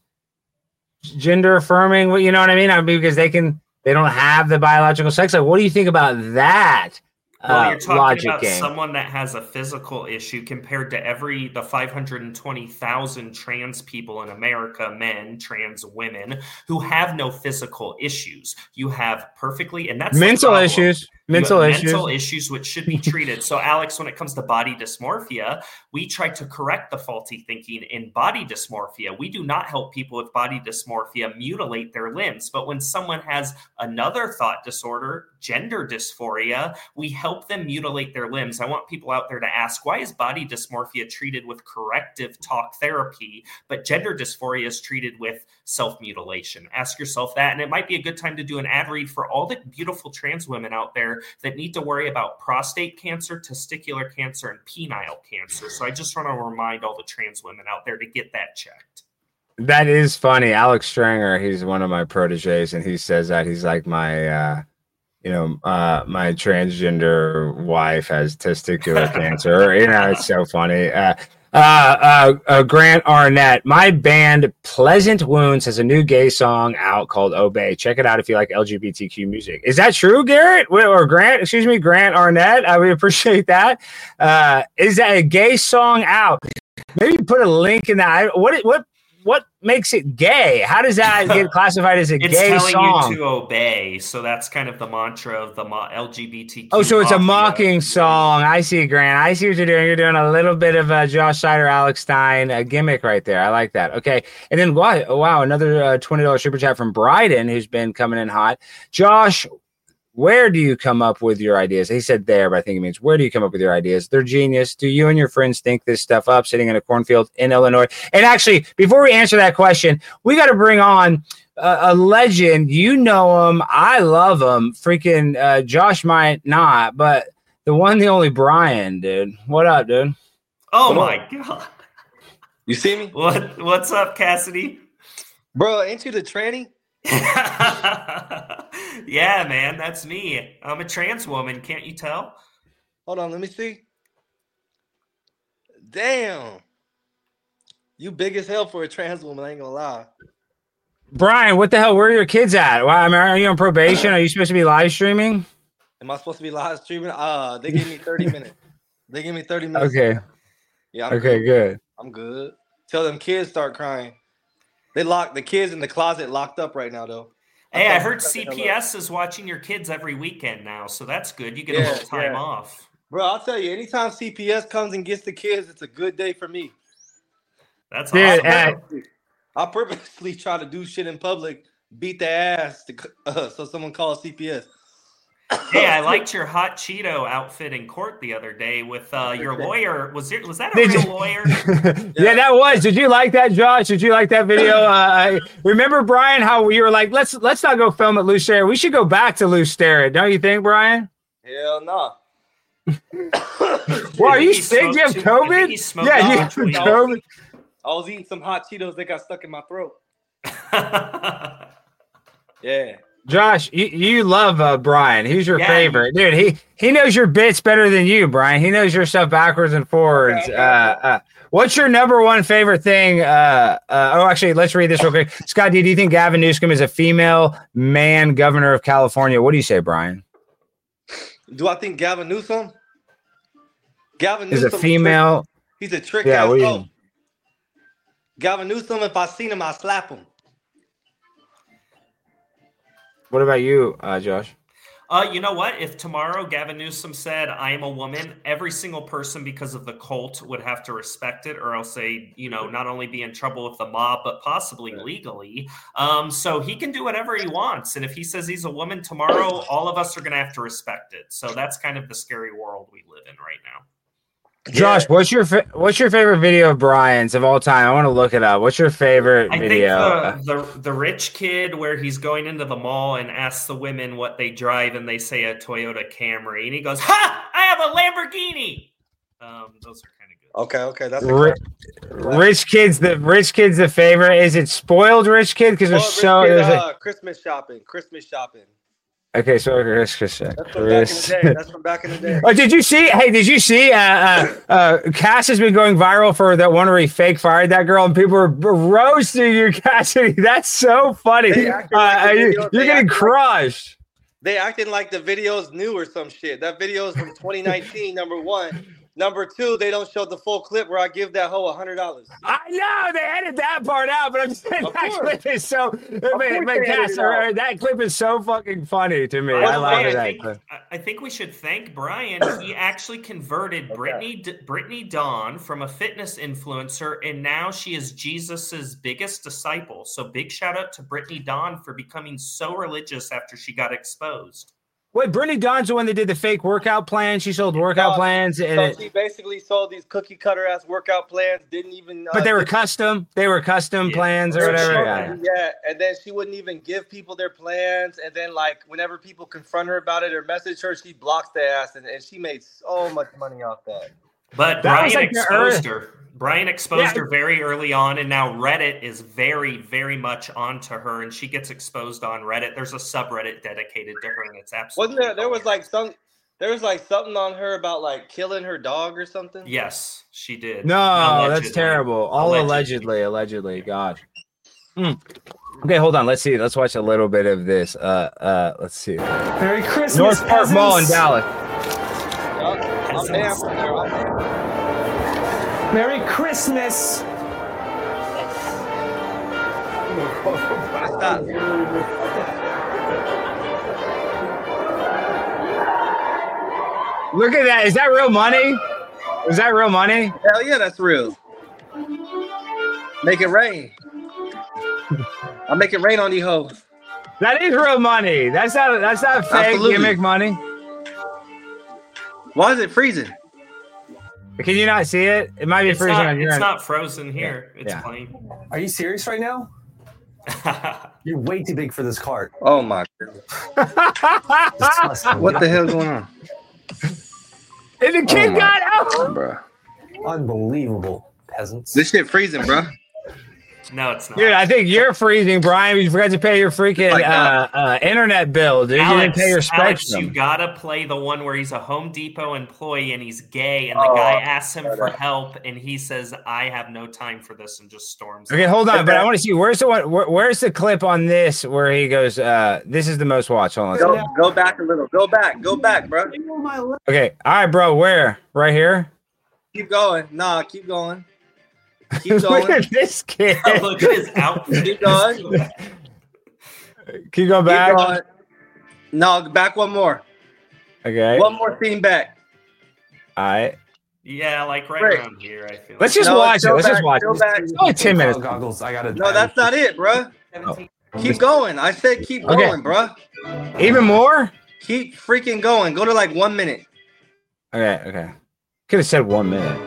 gender affirming? You know what I mean? I mean, because they can, they don't have the biological sex. Like, what do you think about that? Well, uh, you're talking logic about game? Someone that has a physical issue compared to every the five hundred twenty thousand trans people in America, men, trans women, who have no physical issues. You have perfectly, and that's mental issues. Mental issues. Mental issues which should be treated. So, Alex, when it comes to body dysmorphia, we try to correct the faulty thinking in body dysmorphia. We do not help people with body dysmorphia mutilate their limbs. But when someone has another thought disorder, gender dysphoria, we help them mutilate their limbs. I want people out there to ask, why is body dysmorphia treated with corrective talk therapy, but gender dysphoria is treated with self-mutilation? Ask yourself that. And it might be a good time to do an ad read for all the beautiful trans women out there that need to worry about prostate cancer, testicular cancer, and penile cancer. So I just want to remind all the trans women out there to get that checked. That is funny. Alex Stranger, he's one of my proteges, and he says that he's like my, uh, you know, uh, my transgender wife has testicular cancer. You know, it's so funny. Uh, Uh, uh, uh, Grant Arnett, my band Pleasant Wounds has a new gay song out called Obey. Check it out if you like L G B T Q music. Is that true, Garrett? Or Grant, excuse me, Grant Arnett? I would appreciate that. Uh, is that a gay song out? Maybe put a link in that. What, what, what makes it gay? How does that get classified as a it's gay telling song? You to obey. So that's kind of the mantra of the L G B T Q. Oh, so it's a mocking mafia. song. I see, Grant. I see what you're doing. You're doing a little bit of a Josh Sider, Alex Stein a gimmick right there. I like that. Okay. And then, wow, wow another uh, twenty dollars super chat from Bryden, who's been coming in hot. Josh, where do you come up with your ideas? He said there, but I think it means where do you come up with your ideas? They're genius. Do you and your friends think this stuff up sitting in a cornfield in Illinois? And actually, before we answer that question, we got to bring on uh, a legend. You know him. I love him. Freaking uh, Josh might not, but the one, the only Brian, dude. What up, dude? Oh, what my up? God. You see me? What? What's up, Cassidy? Bro, ain't you the tranny? Yeah, man, that's me. I'm a trans woman. Can't you tell? Hold on, let me see. Damn. You big as hell for a trans woman, I ain't gonna lie. Brian, what the hell? Where are your kids at? Why, I mean, are you on probation? Are you supposed to be live streaming? Am I supposed to be live streaming? Uh, they gave me thirty minutes. They gave me thirty minutes. Okay. Yeah. I'm okay, good. good. I'm good. Tell them kids start crying. They locked the kids in the closet, locked up right now, though. Hey, I heard C P S is watching your kids every weekend now, so that's good. You get Yeah, a little time yeah. off. Bro, I'll tell you, anytime C P S comes and gets the kids, it's a good day for me. That's Dude, awesome. uh, I purposely try to do shit in public, beat their ass, to, uh, so someone calls C P S. Hey, I liked your hot Cheeto outfit in court the other day with uh, your lawyer. Was there, was that a Did real you- lawyer? yeah, that was. Did you like that, Josh? Did you like that video? Uh, I remember, Brian, how you were like, let's let's not go film at Lou Sterrett. We should go back to Lou Sterrett. Don't you think, Brian? Hell no. Well, are you He sick? Do you have smoked too- I think COVID? he smoked Yeah, too you much have weed. COVID. I was eating some hot Cheetos that got stuck in my throat. Yeah. Josh, you, you love uh, Brian. He's your Yeah, favorite, dude. He he knows your bits better than you, Brian. He knows your stuff backwards and forwards. Okay, okay, Uh, uh, what's your number one favorite thing? Uh, uh, oh, actually, let's read this real quick. Scott, do you think Gavin Newsom is a female man governor of California? What do you say, Brian? Do I think Gavin Newsom? Gavin Is Newsom a female? He's a trick Yeah, ass. what do you- Oh. Gavin Newsom, if I seen him, I slap him. What about you, uh, Josh? Uh, you know what? If tomorrow Gavin Newsom said, I am a woman, every single person, because of the cult, would have to respect it, or else they, you know, not only be in trouble with the mob, but possibly legally. Um, so he can do whatever he wants. And if he says he's a woman tomorrow, all of us are going to have to respect it. So that's kind of the scary world we live in right now. Josh, Yeah. what's your fa- what's your favorite video of Brian's of all time? I want to look it up. What's your favorite I video? think the, the the rich kid where he's going into the mall and asks the women what they drive, and they say a Toyota Camry, and he goes, "Ha! I have a Lamborghini." Um, those are kind of good. Okay, okay, that's Ri- rich kids. The rich kids the favorite. Is it spoiled rich kid? Because there's Oh, so Rich Kid, there's uh, a, Christmas shopping. Christmas shopping. okay. So Chris, Chris, That's from Chris. back in the day. That's from back in the day. Oh, did you see? Hey, did you see? Uh, uh, uh, Cass has been going viral for that one where he fake fired that girl, and people were roasting you, Cassidy. That's so funny. They acted Uh, like the you, video- you're they getting acted like- crushed. They acting like the video's new or some shit. That video's from twenty nineteen. Number one. Number two, they don't show the full clip where I give that hoe a hundred dollars. I know they edited that part out, but I'm saying Of that course. clip is so. But, course but they Cass, edited it out. that clip is so fucking funny to me. By I the love way, I that think, clip. I- I think we should thank Brian. He actually converted Brittany D- Brittany Dawn from a fitness influencer, and now she is Jesus's biggest disciple. So big shout out to Brittany Dawn for becoming so religious after she got exposed. Wait, Brittany Dawn's the one that did the fake workout plan. She sold workout No, plans, and So it, she basically sold these cookie cutter ass workout plans. Didn't even. Uh, but they were didn't- custom. They were custom Yeah. plans or they were whatever. showing- Yeah. yeah, and then she wouldn't even give people their plans. And then, like, whenever people confront her about it or message her, she blocks their ass, and, and she made so much money off that. But That was Brian like the exposed early- her. Brian exposed Yeah. her very early on, and now Reddit is very, very much onto her, and she gets exposed on Reddit. There's a subreddit dedicated to her, and it's absolutely Wasn't there? There was like some. There was like something on her about like killing her dog or something. Yes, she did. No, Allegedly. that's terrible. All allegedly, allegedly. God. Hmm. Okay, hold on. Let's see. Let's watch a little bit of this. Uh, uh, let's see. Merry Christmas, North Park Mall in peasants. Dallas. Yeah, I'm damn from there. I'm damn. Merry Christmas. Stop. Look at that. Is that real money? Is that real money? Hell yeah, that's real. Make it rain. I'll make it rain on these hoes. That is real money. That's not. That's not fake Absolutely. gimmick money. Why is it freezing? Can you not see it? It might be It's, freezing not, on your it's end. not frozen here. It's Yeah. plain. Are you serious right now? You're way too big for this cart. Oh my god. Disgusting. What the hell's going on? And the kid Oh my- got out. Bro. Unbelievable, peasants. This shit freezing, bro. No, it's not. Dude, I think you're freezing, Brian. You forgot to pay your freaking Like uh, uh, internet bill, dude. you didn't Alex, pay your Alex, Spectrum. you gotta play the one where he's a Home Depot employee and he's gay, and the Oh, guy asks him for help, and he says, "I have no time for this," and just storms. Okay, off. hold on, but I want to see where's the one. Where, where's the clip on this where he goes? Uh, this is the most watched. Hold on. Go, go back a little. Go back. Go back, bro. Okay, all right, bro. Where? Right here. Keep going. Nah, keep going. Keep Look going. at this kid. Look at his outfit. Keep going. Can you go back? Keep going. No, back one more. Okay. One more scene back. All right. Yeah, like right Great. around here. I feel. Let's like. just No, watch it. go Let's just back, watch go it. back. It's only ten minutes. Goggles. I gotta. No, that's not it, bro. Keep going. I said keep Okay. going, bro. Even more? Keep freaking going. Go to like one minute. Okay. Okay. Could have said one minute.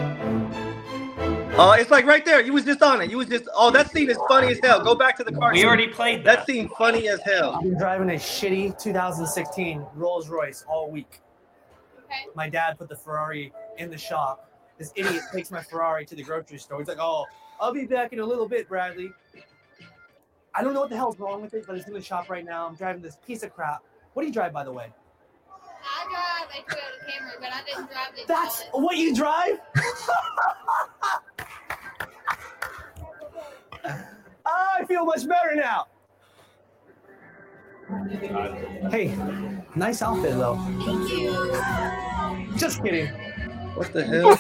Uh, it's like right there. You was just on it. You was just. Oh, that scene is funny as hell. Go back to the car. We scene. already played that. That scene funny as hell. I've been driving a shitty two thousand sixteen Rolls Royce all week. Okay. My dad put the Ferrari in the shop. This idiot takes my Ferrari to the grocery store. He's like, "Oh, I'll be back in a little bit, Bradley." I don't know what the hell's wrong with it, but it's in the shop right now. I'm driving this piece of crap. What do you drive, by the way? I drive a Toyota Camry, but I didn't drive the That's Dallas. what you drive? I feel much better now. Hey, nice outfit though. Thank you. Just kidding. What the hell?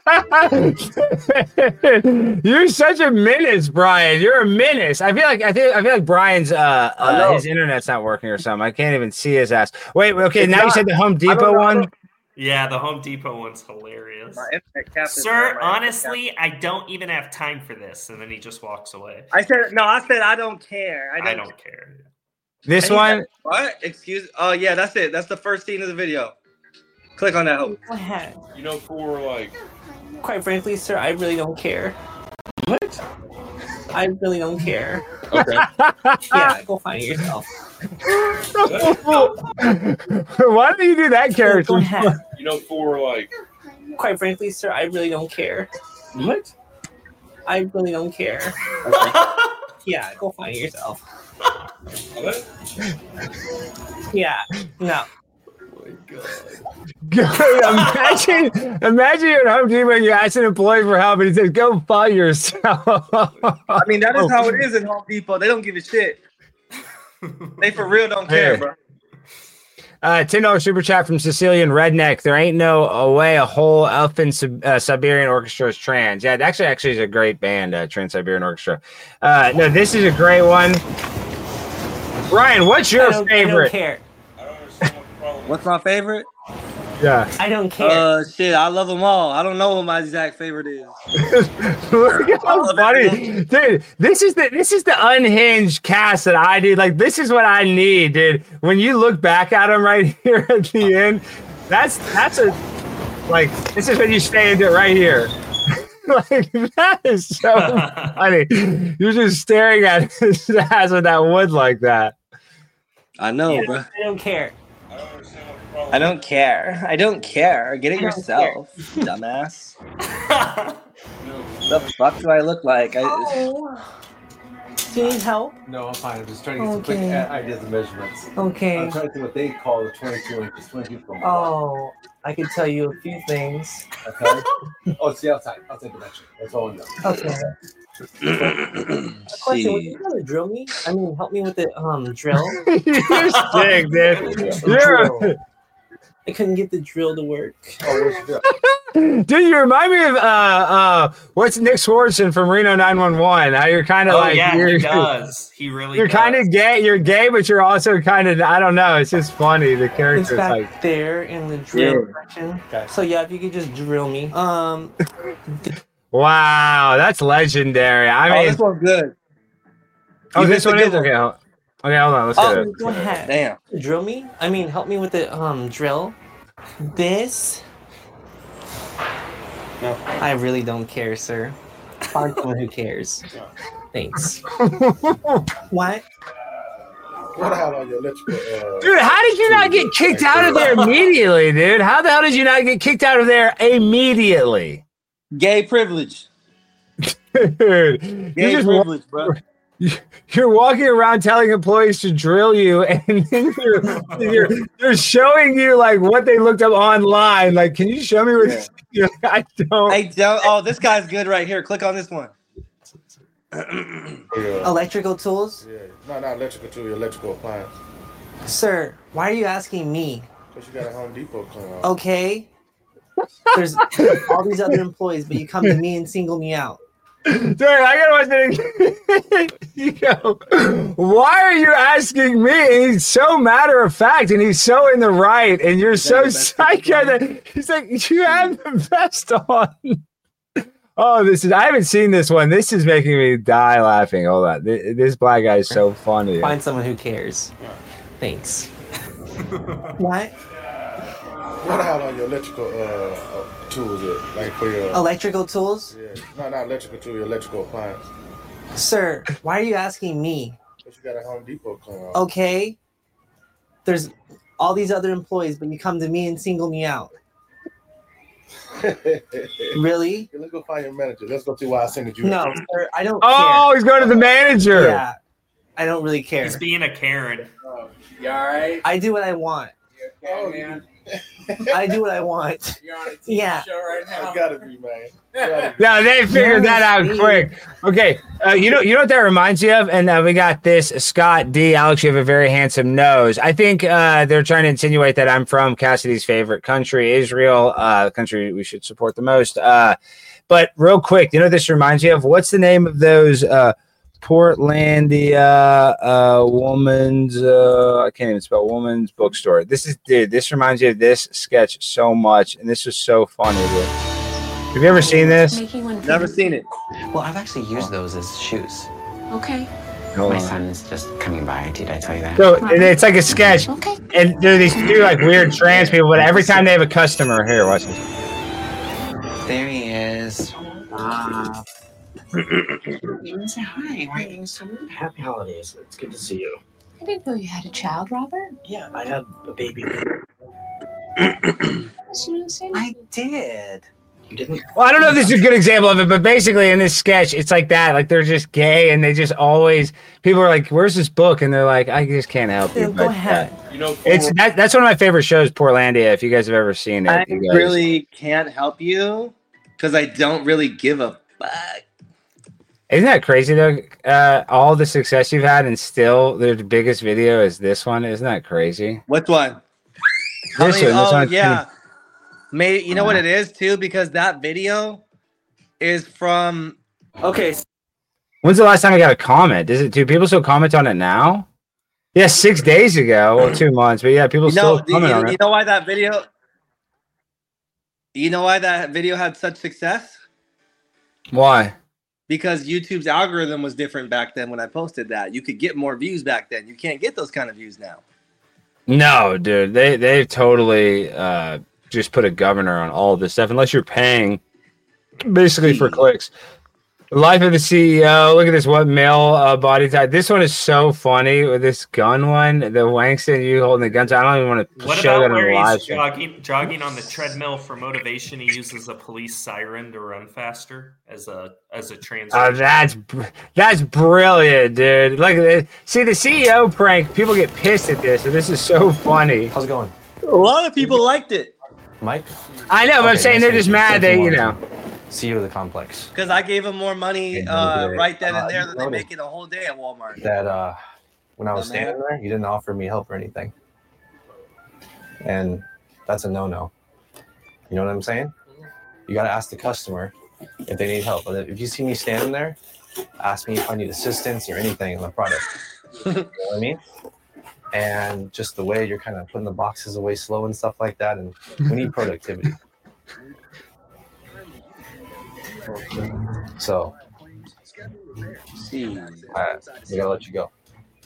You're such a menace, Brian. You're a menace. I feel like I think I feel like Brian's uh, I uh know. his internet's not working or something. I can't even see his ass. Wait, okay, It's now you not. said the Home I don't Depot know. one. Yeah, the Home Depot one's hilarious. My internet cap is- Sir, my internet honestly, I don't even have time for this. And then he just walks away. cap- I said no. I said I don't care. I I don't. don't care. This And he one. said, What? Excuse. Oh yeah, that's it. That's the first scene of the video. Click on that. Hope. You know, for like, Quite frankly, sir, I really don't care. what? I really don't care. Okay. Yeah, go find it yourself. Why do you do that character? Go ahead. You know, for like, quite frankly, sir, I really don't care. What? I really don't care. Yeah, go find yourself. What? Yeah, no. imagine, imagine you're at Home Depot and you ask an employee for help and he says, "Go find yourself." I mean, that is how it is in Home Depot. They don't give a shit. They for real don't care, Hey. bro. Uh, ten dollars super chat from Sicilian Redneck. There ain't no a way a whole Elfin Sib- uh, Siberian Orchestra is trans. Yeah, it actually actually is a great band, uh, Trans Siberian Orchestra. Uh, no, this is a great one. Ryan, what's your I don't, I don't favorite? care. I don't understand what the problem is. What's my favorite? Yeah. I don't care. Uh, shit, I love them all. I don't know what my exact favorite is. Look at how funny, dude. This is the this is the unhinged cast that I do. Like, this is what I need, dude. When you look back at them right here at the end, that's that's a like this is when you stand it right here. Like, that is so funny. You're just staring at his ass with that wood like that. I know, Yeah, bro. I don't care. I don't understand what the problem I don't care. I don't care. Get it I don't yourself, dumbass. The fuck do I look like? I, Oh. Do you need help? No, I'm fine. I'm just trying to get some quick Okay. a- ideas and measurements. Okay. I'm trying to think what they call the twenty-two inches. twenty-two from Oh, I can tell you a few things. Okay. Oh, it's the outside. Outside dimension. That's all I know. Okay. A question: Would you want to drill me? I mean, help me with the um drill. You're sick, dude. You're Drill. I couldn't get the drill to work. Oh, what's your Dude, you remind me of uh uh what's Nick Swartzen from Reno nine one one. How you're kind of Oh like yeah, you're, he does. He really. You're does. kind of gay. You're gay, but you're also kind of I don't know. It's just funny. The It's character's back like there in the drill Yeah. section. Okay. So yeah, if you could just drill me. Um, wow, that's legendary. I oh, mean, this one's good. oh, you this missed a one good is one. okay. hold- Okay, hold on. Let's Oh, get it. go ahead. Damn. Drill me? I mean, help me with the um drill. This. No. I really don't care, sir. Find someone who cares. Thanks. What? What hell on your electrical? Uh, Dude, how did you not get kicked out of there immediately, dude? How the hell did you not get kicked out of there immediately? Gay privilege. Dude, you Gay just privilege, bro. you're walking around telling employees to drill you, and then you're, you're, you're showing you like what they looked up online. Like, can you show me what? Yeah. You're like, I don't. Hey, don't, oh, this guy's good right here. Click on this one. yeah, Electrical tools? yeah. No, not electrical tool, your electrical appliance. Sir, why are you asking me? But you got a Home Depot clean out. Okay. There's all these other employees, but you come to me and single me out. Dude, I gotta watch that. You go, why are you asking me? And he's so matter of fact, and he's so in the right, and you're so the best psycho that he's like, you have the vest on. Oh, this is, I haven't seen this one. This is making me die laughing. Hold on. This, this black guy is so funny. Find someone who cares. Thanks. What? What hell on your electrical uh, uh, tools? It like for your Electrical tools? yeah. No, not electrical tool, your electrical appliance. Sir, why are you asking me? But you got a Home Depot clean out. Okay. There's all these other employees, but you come to me and single me out. Really? Let's go find your manager. Let's go see why I sent you. No, sir, I don't Oh, he's going to the manager. care. Yeah, I don't really care. He's being a Karen. You all right? I do what I want. You okay, man? I do what I want. You're on a T V Yeah. show right now. I gotta be, man. Gotta be. No, they figured that out Yes, quick. Okay, uh, you know, you know what that reminds you of, and uh, we got this. Scott D. Alex, you have a very handsome nose. I think uh, they're trying to insinuate that I'm from Cassidy's favorite country, Israel, uh, the country we should support the most. Uh, but real quick, you know what this reminds you of? What's the name of those uh, Portlandia uh, woman's? Uh, I can't even spell woman's bookstore. This is, dude. This reminds you of this sketch so much, and this was so funny, dude. Have you ever seen this? Never seen it. Well, I've actually used those as shoes. Okay. Hold My on. son is just coming by. Did I tell you that? So and it's like a sketch, Okay. and there are these two like weird trans people, but every time they have a customer, here, watch this. There he is. Ah. Say hi. Why are you so rude? Happy holidays. It's good to see you. I didn't know you had a child, Robert. Yeah, I had a baby. I did. You didn't. Well, I don't know if this is a good example of it, but basically in this sketch, it's like that. Like they're just gay, and they just always people are like, "Where's this book?" And they're like, "I just can't help you." Go But, ahead. uh, You know, it's that, that's one of my favorite shows, Portlandia. If you guys have ever seen it, I you guys- really can't help you because I don't really give a fuck. Isn't that crazy though? Uh, all the success you've had, and still the biggest video is this one. Isn't that crazy? Which one? This How many- one, this oh one's yeah, May you know what it is too? Because that video is from. Okay. When's the last time I got a comment? Is it? Do people still comment on it now? Yeah, six days ago, well, two months, but yeah, people You know, still comment you, on you it. know why that video? You know why that video had such success? Why? Because YouTube's algorithm was different back then when I posted that. You could get more views back then. You can't get those kind of views now. No, dude, they they totally uh, just put a governor on all of this stuff unless you're paying basically for clicks. Life of the C E O. Look at this. What male uh, body type? This one is so funny with this gun one. The Wangston, you holding the guns. I don't even want to What show about that on where the live he's stream. jogging, jogging on the treadmill for motivation? He uses a police siren to run faster as a as a transition. Oh, that's br- that's brilliant, dude. Look at this. See the C E O prank. People get pissed at this, and this is so funny. How's it going, A lot of people liked it Mike? I know, but I'm Okay, saying nice they're to just meet mad that you know. C E O of the complex. because I gave them more money Okay, uh, okay. right then Uh, and there than they noted make in a whole day at Walmart. That uh, when I was Oh, man. standing there, you didn't offer me help or anything, and that's a no-no. You know what I'm saying? You got to ask the customer if they need help. But if you see me standing there, ask me if I need assistance or anything on the product. You know what I mean? And just the way you're kind of putting the boxes away slow and stuff like that, and we need productivity. So, See. I, we gotta let you go.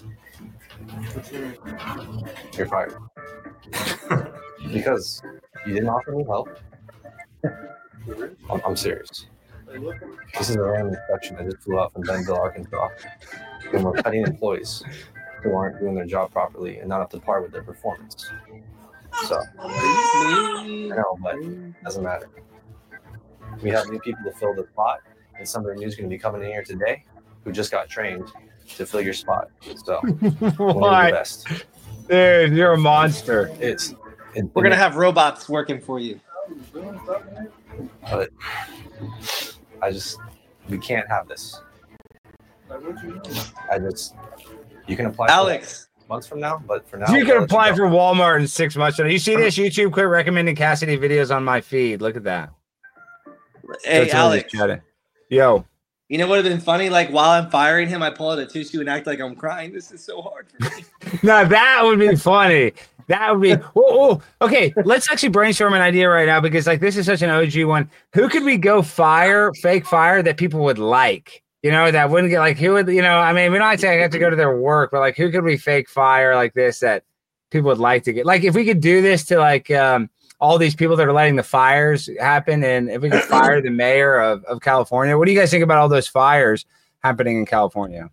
You're fired. Because you didn't offer me help. I'm, I'm serious. This is a random inspection that just flew out from Bentonville, Arkansas. And we're cutting employees who aren't doing their job properly and not up to par with their performance. So, I know, but it doesn't matter. We have new people to fill the spot, and somebody new is going to be coming in here today who just got trained to fill your spot. So, we'll do Why? the best. Dude, you're a monster. It's it, We're gonna have robots working for you. But I just we can't have this. I just you can apply. Alex. For months from now, but for now You I'll can let apply go. for Walmart in six months. You see this? YouTube quit recommending Cassidy videos on my feed. Look at that. Hey, That's what I Alex. just chatted. Yo. You know what would have been funny? Like while I'm firing him, I pull out a tissue and act like I'm crying. This is so hard for me. No, that would be funny. That would be. Oh, oh, okay. Let's actually brainstorm an idea right now because like this is such an O G one. Who could we go fire, fake fire that people would like? You know, that wouldn't get like who would you know? I mean, we don't say I have to go to their work, but like who could we fake fire like this that people would like to get? Like if we could do this to like um, all these people that are letting the fires happen, and if we could fire the mayor of, of California, what do you guys think about all those fires happening in California?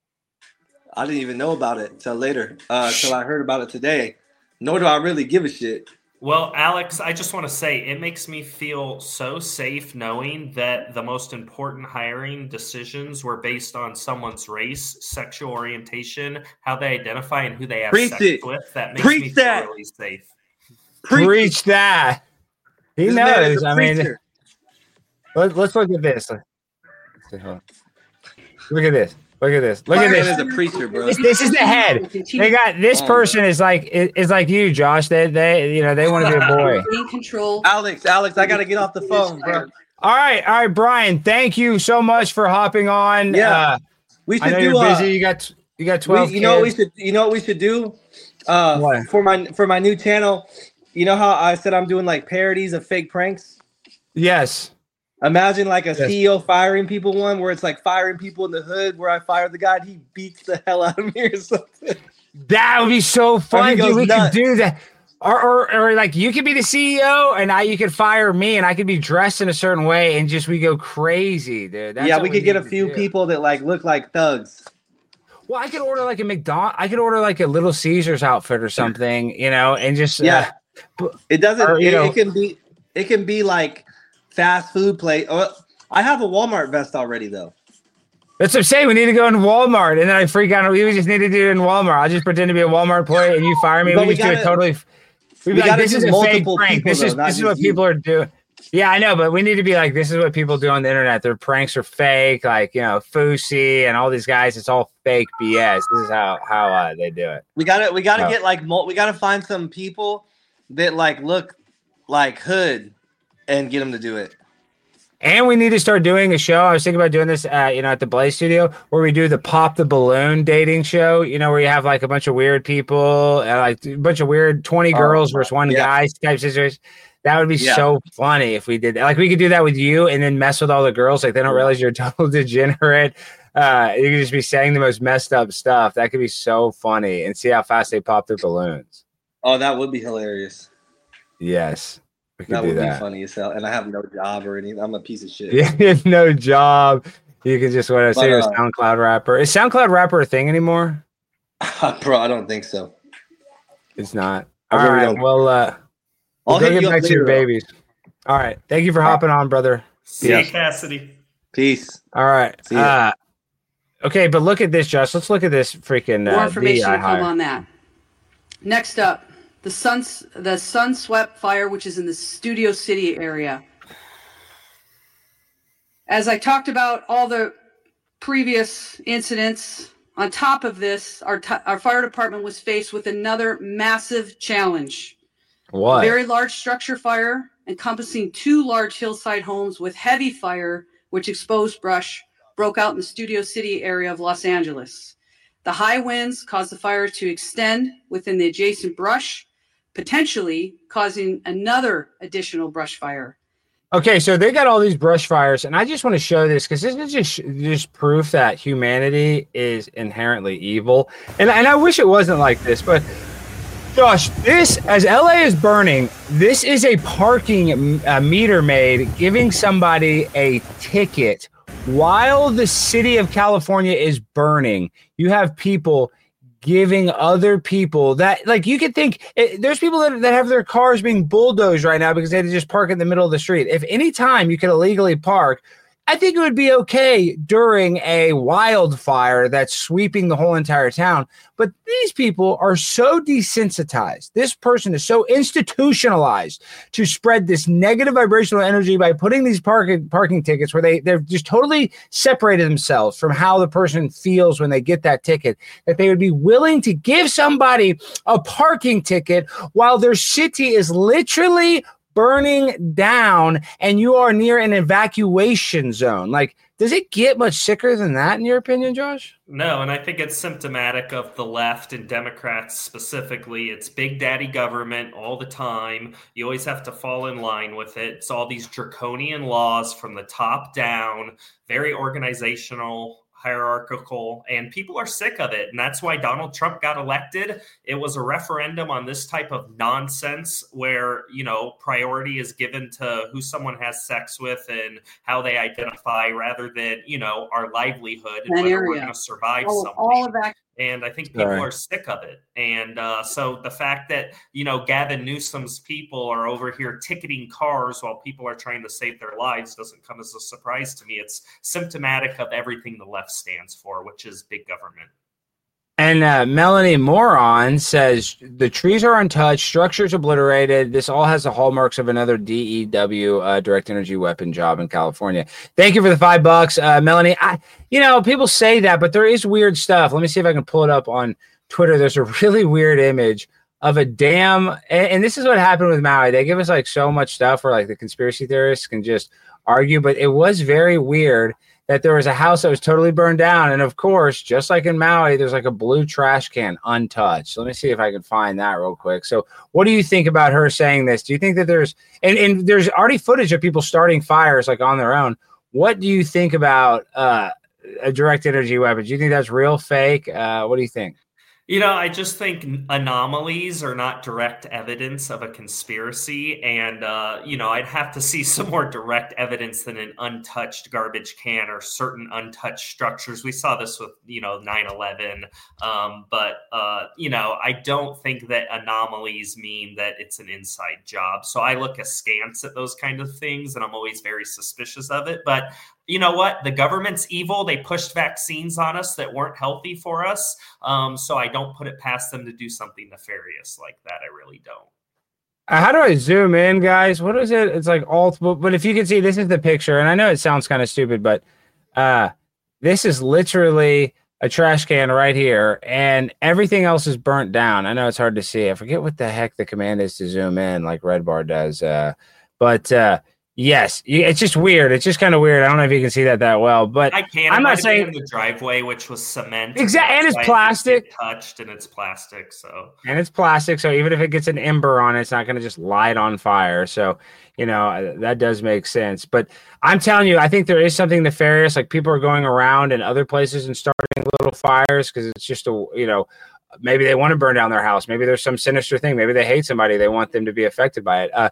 I didn't even know about it till later, uh, till I heard about it today. Nor do I really give a shit. Well, Alex, I just want to say it makes me feel so safe knowing that the most important hiring decisions were based on someone's race, sexual orientation, how they identify, and who they have Preach sex it. with. That makes Preach me that. feel really safe. Preach, Preach that. He This man is knows. a I mean, preacher. let, let's look at this. Let's see, hold on. Look at this. Look at this. Look My at man this. is a preacher, bro. This, this is the head. They got this Oh, person is like is, is like you, Josh. They they you know they want to be a boy. Being control. Alex, Alex, I gotta get off the phone, bro. All right, all right, Brian. Thank you so much for hopping on. Yeah. uh, We I should know do. you're Uh, busy. You got you got we, twelve. you know what we kids. should. You know what we should do. Uh, What? for my for my new channel. You know how I said I'm doing like parodies of fake pranks. Yes. Imagine like a Yes. C E O firing people one where it's like firing people in the hood where I fired the guy and he beats the hell out of me or something. That would be so fun. he Dude, goes we nuts. could do that. Or, or, or like you could be the C E O and I you could fire me and I could be dressed in a certain way and just we go crazy, dude. That's yeah, what we could get a need to few do. people that like look like thugs. Well, I could order like a McDonald. I could order like a Little Caesars outfit or something, you know, and just uh, Yeah. It doesn't. Or, you it, know- it can be. It can be like fast food place. Oh, I have a Walmart vest already though. That's what I'm saying. We need to go in Walmart, and then I freak out. We just need to do it in Walmart. I'll just pretend to be a Walmart employee, and you fire me. But we, we just do gotta- it totally. We'd we be like, gotta this do is a fake multiple prank. people, This though, is not this is just what you. people are doing. Yeah, I know, but we need to be like, this is what people do on the internet. Their pranks are fake, like, you know, Fousey and all these guys. It's all fake B S. This is how how uh, they do it. We gotta. We gotta No. get like. mul- We gotta find some people that like look like hood, and get them to do it. And we need to start doing a show. I was thinking about doing this, uh, you know, at the Blaze Studio, where we do the Pop the Balloon dating show. You know, where you have like a bunch of weird people, and like a bunch of weird twenty Oh, girls versus one yeah. guy type situation. That would be Yeah. so funny if we did that. Like we could do that with you, and then mess with all the girls. Like they don't realize you're a total degenerate. Uh, you could just be saying the most messed up stuff. That could be so funny, and see how fast they pop their balloons. Oh, that would be hilarious. Yes, we could That do would that. be funny as hell. And I have no job or anything. I'm a piece of shit. Yeah, you have no job. You can just what I say, But, you're a uh, SoundCloud rapper. Is SoundCloud rapper a thing anymore? Bro, I don't think so. It's not. I All really right. don't. Well, uh, I'll we'll go hit get you up back to your later, though. babies. All right. Thank you for hopping on, brother. See Yeah. you, Cassidy. Peace. All right. See ya. Uh, okay, but look at this, Josh. Let's look at this freaking uh, More information D I to come hire. on that. Next up, the sun the sun swept fire, which is in the Studio City area. As I talked about all the previous incidents, on top of this, our t- our fire department was faced with another massive challenge. What? A very large structure fire encompassing two large hillside homes with heavy fire, which exposed brush, broke out in the Studio City area of Los Angeles. The high winds caused the fire to extend within the adjacent brush, potentially causing another additional brush fire. Okay, so they got all these brush fires, and I just want to show this because this is just just proof that humanity is inherently evil. And, and I wish it wasn't like this, but Josh, this, as L A is burning, this is a parking uh, meter maid giving somebody a ticket while the city of California is burning. You have people giving other people that, like, you could think it, there's people that, that have their cars being bulldozed right now because they had to just park in the middle of the street. If any time you could illegally park, I think it would be okay during a wildfire that's sweeping the whole entire town. But these people are so desensitized. This person is so institutionalized to spread this negative vibrational energy by putting these parking parking tickets where they, they've just totally separated themselves from how the person feels when they get that ticket, that they would be willing to give somebody a parking ticket while their city is literally burning down and you are near an evacuation zone. Like, does it get much sicker than that, in your opinion, Josh? No, and I think it's symptomatic of the left and Democrats specifically. It's big daddy government all the time. You always have to fall in line with it. It's all these draconian laws from the top down, very organizational, hierarchical, and people are sick of it. And that's why Donald Trump got elected. It was a referendum on this type of nonsense where, you know, priority is given to who someone has sex with and how they identify rather than, you know, our livelihood and That whether we're area. going to survive All, something. all of that. And I think people Sorry. are sick of it. And uh, so the fact that, you know, Gavin Newsom's people are over here ticketing cars while people are trying to save their lives doesn't come as a surprise to me. It's symptomatic of everything the left stands for, which is big government. And uh, Melanie Moron says the trees are untouched, structures obliterated. This all has the hallmarks of another D E W uh, direct energy weapon job in California. Thank you for the five bucks, uh, Melanie. I, you know, people say that, but there is weird stuff. Let me see if I can pull it up on Twitter. There's a really weird image of a dam, and, and this is what happened with Maui. They give us like so much stuff where like the conspiracy theorists can just argue, but it was very weird that there was a house that was totally burned down. And of course, just like in Maui, there's like a blue trash can untouched. Let me see if I can find that real quick. So what do you think about her saying this? Do you think that there's, and, and there's already footage of people starting fires like on their own. What do you think about uh, a direct energy weapon? Do you think that's real, fake? Uh, what do you think? You know, I just think anomalies are not direct evidence of a conspiracy. And, uh, you know, I'd have to see some more direct evidence than an untouched garbage can or certain untouched structures. We saw this with, you know, nine eleven. Um, but, uh, you know, I don't think that anomalies mean that it's an inside job. So I look askance at those kind of things, and I'm always very suspicious of it. But you know what? The government's evil. They pushed vaccines on us that weren't healthy for us. Um, so I don't put it past them to do something nefarious like that. I really don't. Uh, how do I zoom in, guys? What is it? It's like alt, but if you can see, this is the picture. And I know it sounds kind of stupid, but uh, this is literally a trash can right here. And everything else is burnt down. I know it's hard to see. I forget what the heck the command is to zoom in like Red Bar does. Uh, but uh, yes, it's just weird. It's just kind of weird. I don't know if you can see that that well, but I can. I'm not not saying in the driveway, which was cement, exactly, and it's plastic touched, and it's plastic. So and it's plastic. So even if it gets an ember on it, it's not going to just light on fire. So you know that does make sense. But I'm telling you, I think there is something nefarious. Like people are going around in other places and starting little fires because it's just a you know. Maybe they want to burn down their house. Maybe there's some sinister thing. Maybe they hate somebody. They want them to be affected by it. Uh,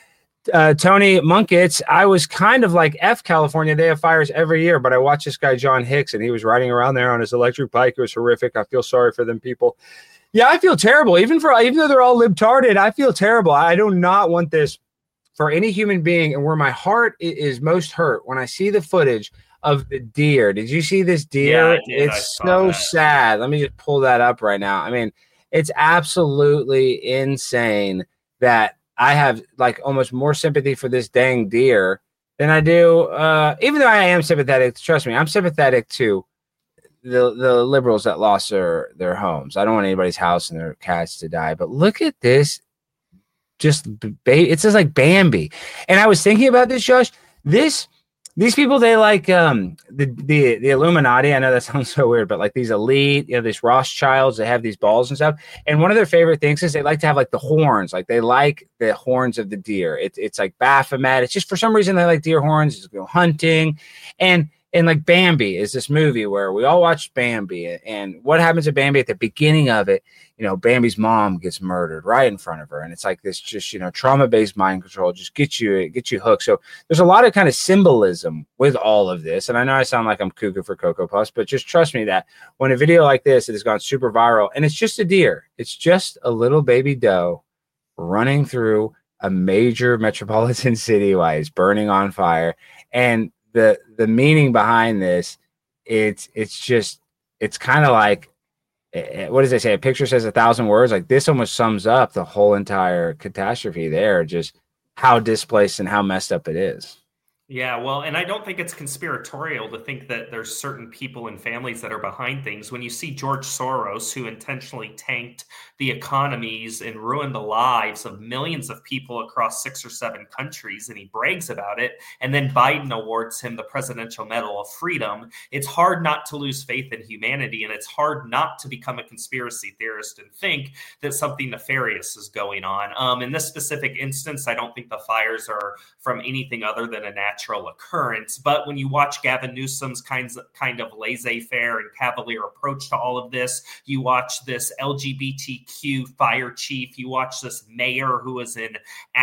uh, Tony Munkitz, I was kind of like F California. They have fires every year, but I watched this guy, John Hicks, and he was riding around there on his electric bike. It was horrific. I feel sorry for them people. Yeah, I feel terrible. Even for even though they're all libtarded, I feel terrible. I do not want this for any human being. And where my heart is most hurt when I see the footage of the deer. Did you see this deer? Yeah, I did. It's so that. sad. Let me just pull that up right now. I mean, it's absolutely insane that I have like almost more sympathy for this dang deer than I do. Uh, even though I am sympathetic, trust me, I'm sympathetic to the the liberals that lost their their homes. I don't want anybody's house and their cats to die. But look at this, just ba- it's just like Bambi. And I was thinking about this, Josh. This. These people, they like um, the, the the Illuminati. I know that sounds so weird, but like these elite, you know, these Rothschilds, they have these balls and stuff. And one of their favorite things is they like to have like the horns. Like they like the horns of the deer. It's it's like Baphomet. It's just for some reason they like deer horns. It's go hunting. And and like Bambi is this movie where we all watched Bambi. And what happens to Bambi at the beginning of it? You know, Bambi's mom gets murdered right in front of her. And it's like this just, you know, trauma-based mind control just gets you, get you hooked. So there's a lot of kind of symbolism with all of this. And I know I sound like I'm cuckoo for Cocoa Puffs, but just trust me that when a video like this, it has gone super viral and it's just a deer. It's just a little baby doe running through a major metropolitan city while it's burning on fire. And the, the meaning behind this, it's, it's just, it's kind of like, what does they say? A picture says a thousand words. Like this almost sums up the whole entire catastrophe there, just how displaced and how messed up it is. Yeah, well, and I don't think it's conspiratorial to think that there's certain people and families that are behind things. When you see George Soros, who intentionally tanked the economies and ruined the lives of millions of people across six or seven countries, and he brags about it, and then Biden awards him the Presidential Medal of Freedom, it's hard not to lose faith in humanity, and it's hard not to become a conspiracy theorist and think that something nefarious is going on. Um, in this specific instance, I don't think the fires are from anything other than a natural occurrence. But when you watch Gavin Newsom's kinds of, kind of laissez-faire and cavalier approach to all of this, you watch this L G B T Q fire chief, you watch this mayor who was in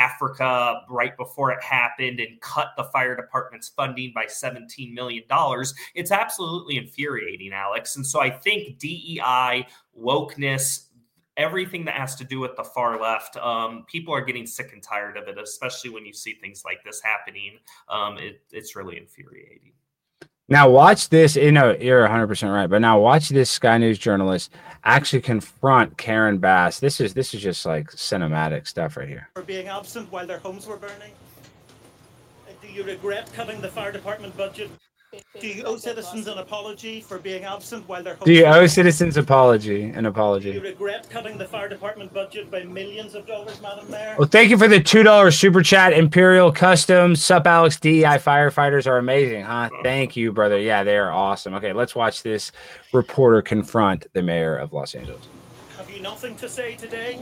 Africa right before it happened and cut the fire department's funding by seventeen million dollars. It's absolutely infuriating, Alex. And so I think D E I, wokeness, everything that has to do with the far left, um, people are getting sick and tired of it, especially when you see things like this happening. Um, it, it's really infuriating. Now watch this. You know, you're one hundred percent right. But now watch this Sky News journalist actually confront Karen Bass. This is this is just like cinematic stuff right here. For being absent while their homes were burning? Do you regret cutting the fire department budget? Do you owe citizens an apology for being absent while their homes Do you were owe burning? citizens apology an Do you apology? regret cutting the fire department budget by millions of dollars, Madam Mayor? Well, thank you for the two dollar super chat, Imperial Customs. Sup, Alex? D E I firefighters are amazing, huh? Thank you, brother. Yeah, they are awesome. Okay, let's watch this reporter confront the mayor of Los Angeles. Have you nothing to say today?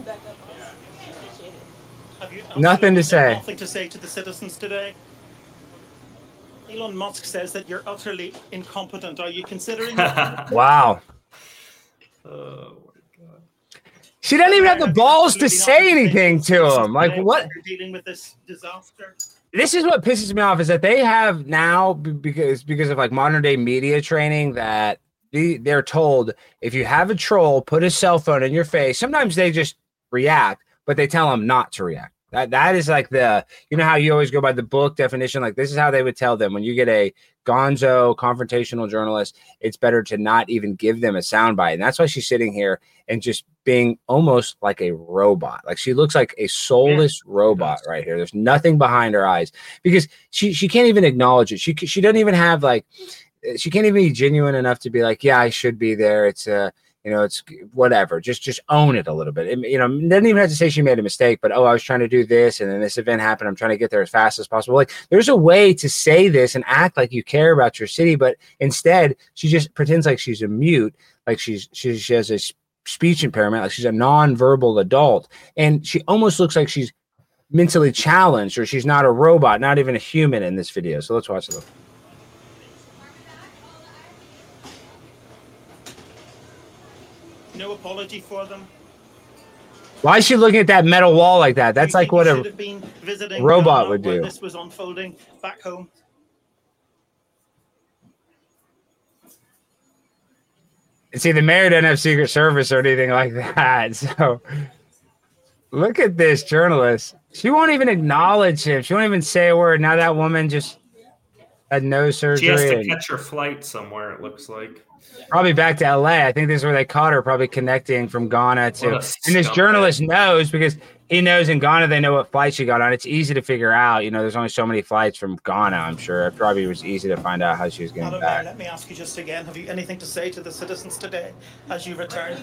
Have you Nothing to absolutely say. Nothing to say to the citizens today? Elon Musk says that you're utterly incompetent. Are you considering it? Wow. Oh my God. She doesn't even have the balls to say anything to him. Like, what? You're dealing with this disaster. This is what pisses me off is that they have now, because because of like modern day media training, that they, they're told if you have a troll, put a cell phone in your face. Sometimes they just react, but they tell them not to react. That that is like the, you know how you always go by the book definition. Like, this is how they would tell them when you get a gonzo confrontational journalist, it's better to not even give them a soundbite. And that's why she's sitting here and just being almost like a robot. Like, she looks like a soulless yeah. robot right here. There's nothing behind her eyes because she she can't even acknowledge it. She she doesn't even have like, she can't even be genuine enough to be like, yeah, I should be there. It's a, you know, it's whatever. Just just own it a little bit. It, you know, doesn't even have to say she made a mistake, but, oh, I was trying to do this and then this event happened. I'm trying to get there as fast as possible. Like, there's a way to say this and act like you care about your city, but instead she just pretends like she's a mute, like she's she, she has a speech impairment, like she's a nonverbal adult. And she almost looks like she's mentally challenged or she's not a robot, not even a human in this video. So let's watch it. No apology for them. Why is she looking at that metal wall like that? That's like what a robot would do. This was unfolding back home. See, the mayor doesn't have Secret Service or anything like that. So look at this journalist. She won't even acknowledge him. She won't even say a word. Now that woman just had no surgery. She has to catch her flight somewhere, it looks like. Probably back to L A. I think this is where they caught her, probably connecting from Ghana to. And this journalist knows because he knows in Ghana they know what flight she got on. It's easy to figure out. You know, there's only so many flights from Ghana, I'm sure. It probably was easy to find out how she was getting Madam back. Mayor, let me ask you just again, have you anything to say to the citizens today as you return?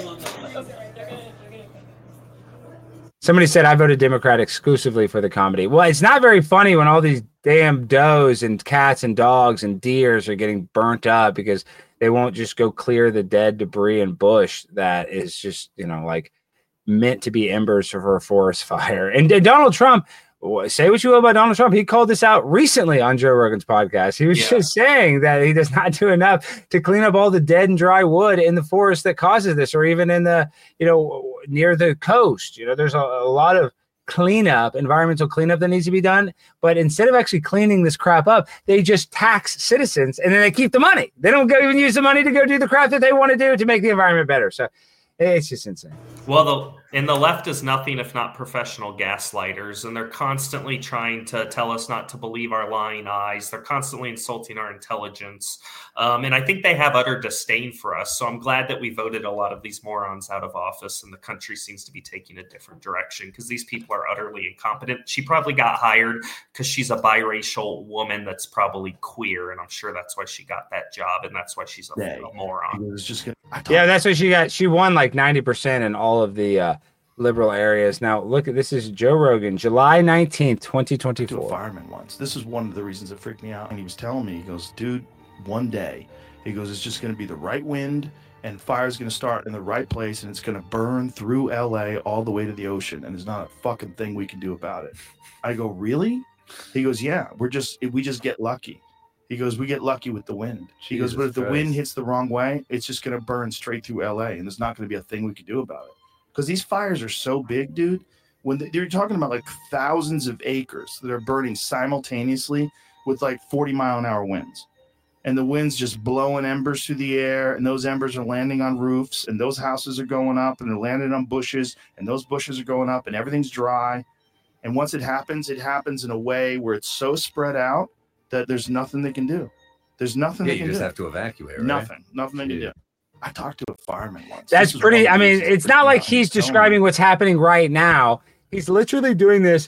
Somebody said I voted Democrat exclusively for the comedy. Well, it's not very funny when all these damn does and cats and dogs and deers are getting burnt up because they won't just go clear the dead debris and bush that is just, you know, like meant to be embers for a forest fire. And, and Donald Trump, say what you will about Donald Trump, he called this out recently on Joe Rogan's podcast. He was yeah. just saying that he does not do enough to clean up all the dead and dry wood in the forest that causes this, or even in the, you know, near the coast. You know, there's a, a lot of cleanup, environmental cleanup that needs to be done. But instead of actually cleaning this crap up, they just tax citizens and then they keep the money. They don't go even use the money to go do the crap that they want to do to make the environment better. So it's just insane. Well, the and the left is nothing if not professional gaslighters, and they're constantly trying to tell us not to believe our lying eyes. They're constantly insulting our intelligence, um, and I think they have utter disdain for us. So I'm glad that we voted a lot of these morons out of office, and the country seems to be taking a different direction because these people are utterly incompetent. She probably got hired because she's a biracial woman that's probably queer, and I'm sure that's why she got that job, and that's why she's a, yeah, a moron. It was just gonna, yeah, that's what she got. She won like ninety percent in all of the uh, liberal areas. Now, look at this is Joe Rogan, July nineteenth, twenty twenty-four. To a fireman once. This is one of the reasons that freaked me out. And he was telling me, he goes, dude, one day, he goes, it's just going to be the right wind and fire's going to start in the right place and it's going to burn through L A all the way to the ocean. And there's not a fucking thing we can do about it. I go, really? He goes, yeah, we're just, we just get lucky. He goes, we get lucky with the wind. He Jesus goes, but if the Christ. wind hits the wrong way, it's just going to burn straight through L A and there's not going to be a thing we can do about it. Because these fires are so big, dude. When they, they're talking about like thousands of acres that are burning simultaneously with like forty mile an hour winds. And the wind's just blowing embers through the air. And those embers are landing on roofs. And those houses are going up and they're landing on bushes. And those bushes are going up and everything's dry. And once it happens, it happens in a way where it's so spread out that there's nothing they can do. There's nothing yeah, they can do. You just do. have to evacuate, right? Nothing. Nothing they can do. I talked to a fireman once. That's pretty, I mean, it's not like he's describing what's happening right now. He's literally doing this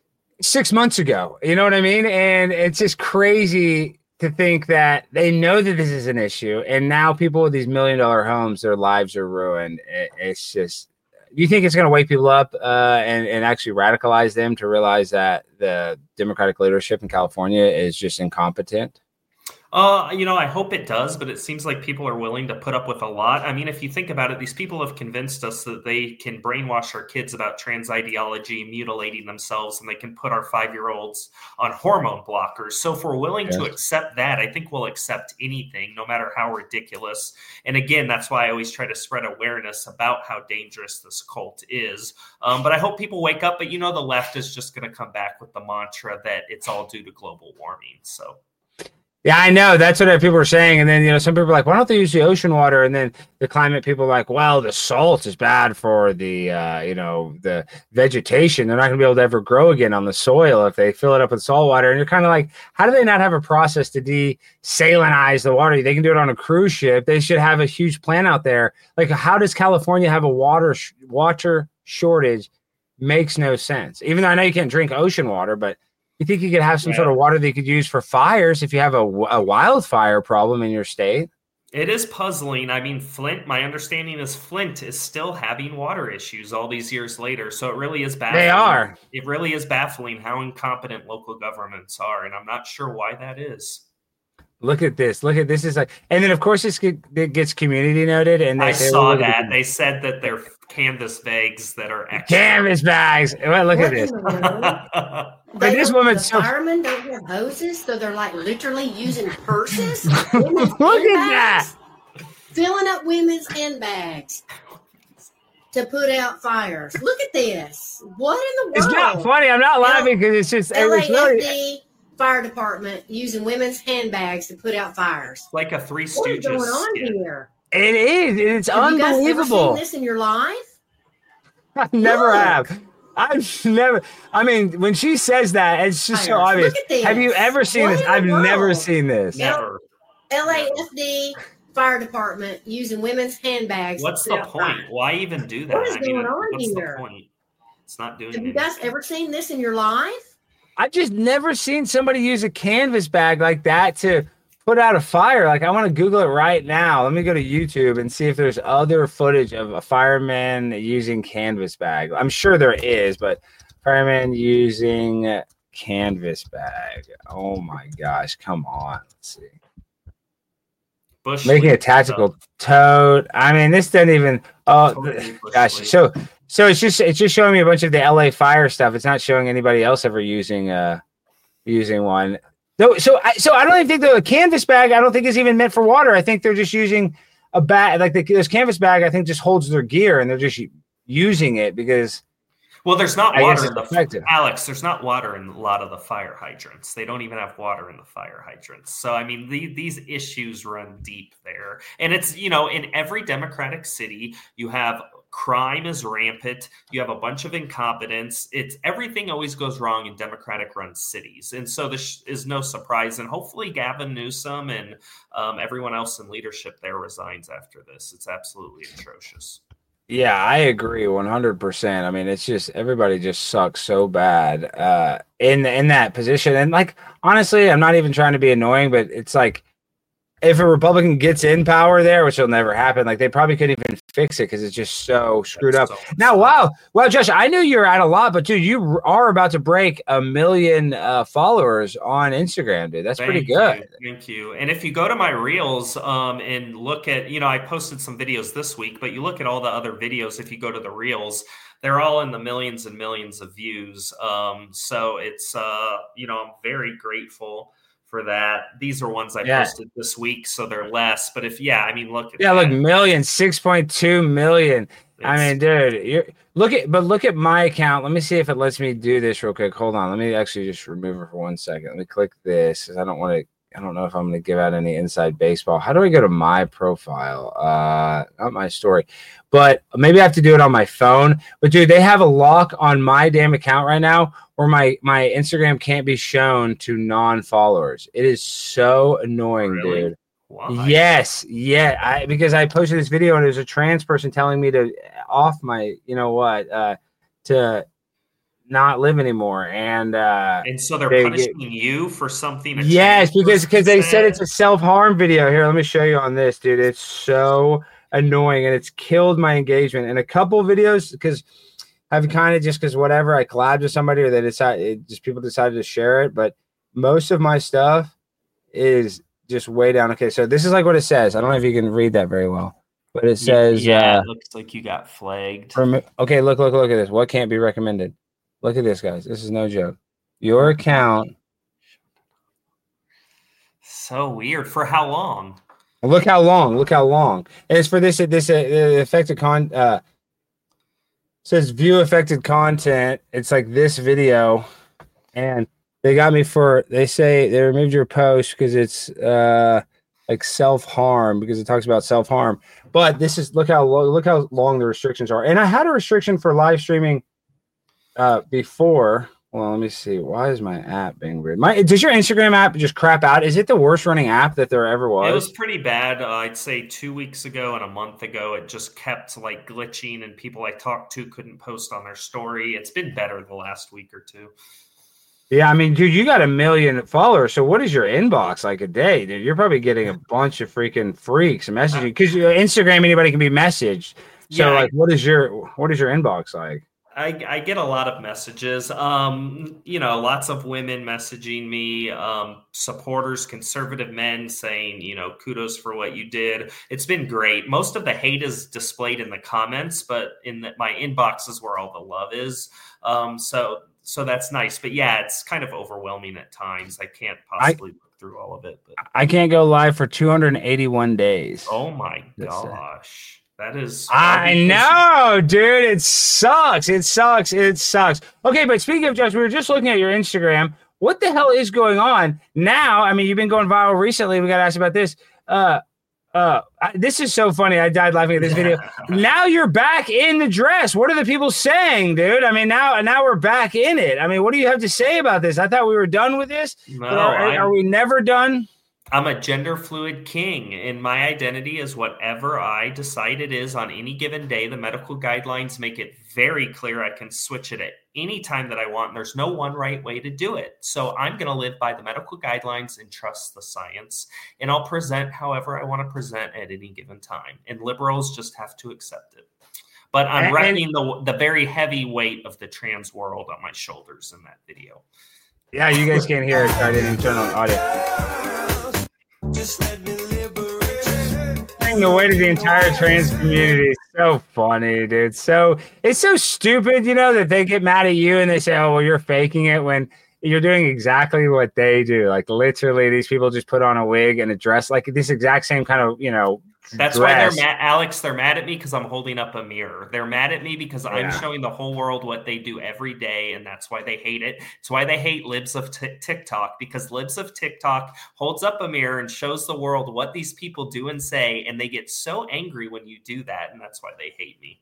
six months ago. You know what I mean? And it's just crazy to think that they know that this is an issue. And now people with these million dollar homes, their lives are ruined. It's just, do you think it's going to wake people up uh, and, and actually radicalize them to realize that the Democratic leadership in California is just incompetent? Uh, you know, I hope it does, but it seems like people are willing to put up with a lot. I mean, if you think about it, these people have convinced us that they can brainwash our kids about trans ideology, mutilating themselves, and they can put our five-year-olds on hormone blockers. So if we're willing yes. to accept that, I think we'll accept anything, no matter how ridiculous. And again, that's why I always try to spread awareness about how dangerous this cult is. Um, but I hope people wake up. But, you know, the left is just going to come back with the mantra that it's all due to global warming. So. Yeah, I know. That's what people are saying. And then, you know, some people are like, why don't they use the ocean water? And then the climate people are like, well, the salt is bad for the, uh, you know, the vegetation. They're not going to be able to ever grow again on the soil if they fill it up with salt water. And you're kind of like, how do they not have a process to desalinize the water? They can do it on a cruise ship. They should have a huge plant out there. Like, how does California have a water sh- water shortage? Makes no sense. Even though I know you can't drink ocean water, but you think you could have some yeah. sort of water that you could use for fires if you have a, a wildfire problem in your state? It is puzzling. I mean, Flint, my understanding is Flint is still having water issues all these years later. So it really is baffling. They are. It really is baffling how incompetent local governments are. And I'm not sure why that is. Look at this. Look at this. Is like, and then of course this get, it gets community noted. And they I say, saw well, that. They said that they're canvas bags that are extra. Canvas bags. Well, look what at this. But this woman's so firemen don't have hoses, so they're like literally using purses. Look at that. Filling up women's handbags to put out fires. Look at this. What in the world? It's not funny. I'm not laughing because it's just L A F D really... fire department using women's handbags to put out fires. Like a Three Stooges. What is going on skit. here? It is. It's have unbelievable. You guys ever seen this in your life? I never Look. have. I've never. I mean, when she says that, it's just so obvious. Have you ever seen what this? I've world? never seen this. Never. L A F D fire department using women's handbags. What's to the put out point? fires. Why even do that? What is I mean, going on what's here? the point? It's not doing Have you anything. guys ever seen this in your life? I've just never seen somebody use a canvas bag like that to put out a fire. Like, I want to Google it right now. Let me go to YouTube and see if there's other footage of a fireman using canvas bag. I'm sure there is, but fireman using canvas bag. Oh my gosh, come on. Let's see. Bush Making a tactical tote. I mean, this doesn't even. Oh Totally gosh. Bush So so it's just it's just showing me a bunch of the L A fire stuff. It's not showing anybody else ever using uh using one. No, so I so I don't even think the canvas bag. I don't think is even meant for water. I think they're just using a bag like the, this canvas bag. I think just holds their gear and they're just using it because. Well, there's not I guess water in it's the effective. Alex. There's not water in a lot of the fire hydrants. They don't even have water in the fire hydrants. So I mean, the, these issues run deep there, and it's you know in every democratic city you have crime is rampant. You have a bunch of incompetence. It's everything always goes wrong in democratic run cities, and so this is no surprise. And hopefully, Gavin Newsom and um, everyone else in leadership there resigns after this. It's absolutely atrocious. Yeah, I agree one hundred percent. I mean, it's just everybody just sucks so bad uh, in in that position. And like, honestly, I'm not even trying to be annoying, but it's like if a Republican gets in power there, which will never happen, like they probably couldn't even fix it because it's just so screwed That's up. so Now, wow. Well, Josh, I knew you were at a lot, but dude, you are about to break a million uh, followers on Instagram, dude. That's Thank pretty good. You, thank you. And if you go to my reels um, and look at, you know, I posted some videos this week, but you look at all the other videos, if you go to the reels, they're all in the millions and millions of views. Um, so it's, uh, you know, I'm very grateful for that. These are ones I Yeah. posted this week, so they're less. But if, yeah, I mean, look at Yeah, that. look, million, six point two million. I It's- mean, dude, you're look at, but look at my account. Let me see if it lets me do this real quick. Hold on. Let me actually just remove it for one second. Let me click this because I don't want to, I don't know if I'm going to give out any inside baseball. How do I go to my profile? Uh, not my story, but maybe I have to do it on my phone. But dude, they have a lock on my damn account right now where my, my Instagram can't be shown to non-followers. It is so annoying, Really? dude. Why? Yes, yeah, I because I posted this video and there's a trans person telling me to off my, you know what, uh, to not live anymore, and uh, And so they're they punishing get- you for something. a yes, trans because because person they said it's said? a self harm video. Here, let me show you on this, dude. It's so annoying and it's killed my engagement. And a couple videos because I've kind of just because whatever I collabed with somebody or they decide it, just people decided to share it, but most of my stuff is just way down. Okay, so this is like what it says. I don't know if you can read that very well, but it says, yeah, uh, it looks like you got flagged. From, okay, look, look, look at this. What can't be recommended? Look at this, guys. This is no joke. Your account. So weird. For how long? Look how long. Look how long. And it's for this. This uh, affected con. Uh, says view affected content. It's like this video, and they got me for. They say they removed your post because it's uh like self harm because it talks about self harm. But this is look how look how long the restrictions are. And I had a restriction for live streaming uh before. Well, let me see. Why is my app being weird? My does your Instagram app just crap out? Is it the worst running app that there ever was? It was pretty bad. Uh, I'd say two weeks ago and a month ago, it just kept like glitching, and people I talked to couldn't post on their story. It's been better the last week or two. Yeah, I mean, dude, you got a million followers. So what is your inbox like a day, dude? You're probably getting a bunch of freaking freaks messaging because Instagram, anybody can be messaged. So, Yeah, like, what is your what is your inbox like? I, I get a lot of messages, um, you know, lots of women messaging me, um, supporters, conservative men saying, you know, kudos for what you did. It's been great. Most of the hate is displayed in the comments, but in the, my inbox is where all the love is. Um, so so that's nice. But yeah, it's kind of overwhelming at times. I can't possibly I, look through all of it. But I can't go live for two hundred eighty-one days. Oh, my gosh. That is. I know, dude. It sucks. It sucks. It sucks. Okay, but speaking of Josh, we were just looking at your Instagram. What the hell is going on now? I mean, you've been going viral recently. We got to ask about this. Uh, uh, I, this is so funny. I died laughing at this video. Now you're back in the dress. What are the people saying, dude? I mean, now now we're back in it. I mean, what do you have to say about this? I thought we were done with this. No, are, are we never done? I'm a gender fluid king, and my identity is whatever I decide it is on any given day. The medical guidelines make it very clear I can switch it at any time that I want. And there's no one right way to do it. So I'm going to live by the medical guidelines and trust the science. And I'll present however I want to present at any given time. And liberals just have to accept it. But I'm reckoning the, the very heavy weight of the trans world on my shoulders in that video. Yeah, you guys can't hear it. I didn't turn on audio. The weight of the entire trans community is so funny, dude. So it's so stupid, you know, that they get mad at you and they say, "Oh, well, you're faking it," when you're doing exactly what they do. Like literally, these people just put on a wig and a dress, like this exact same kind of, you know. That's dress. why they're mad, Alex. They're mad at me because I'm holding up a mirror. They're mad at me because I'm Yeah. showing the whole world what they do every day, and that's why they hate it. It's why they hate Libs of t- TikTok, because Libs of TikTok holds up a mirror and shows the world what these people do and say, and they get so angry when you do that, and that's why they hate me.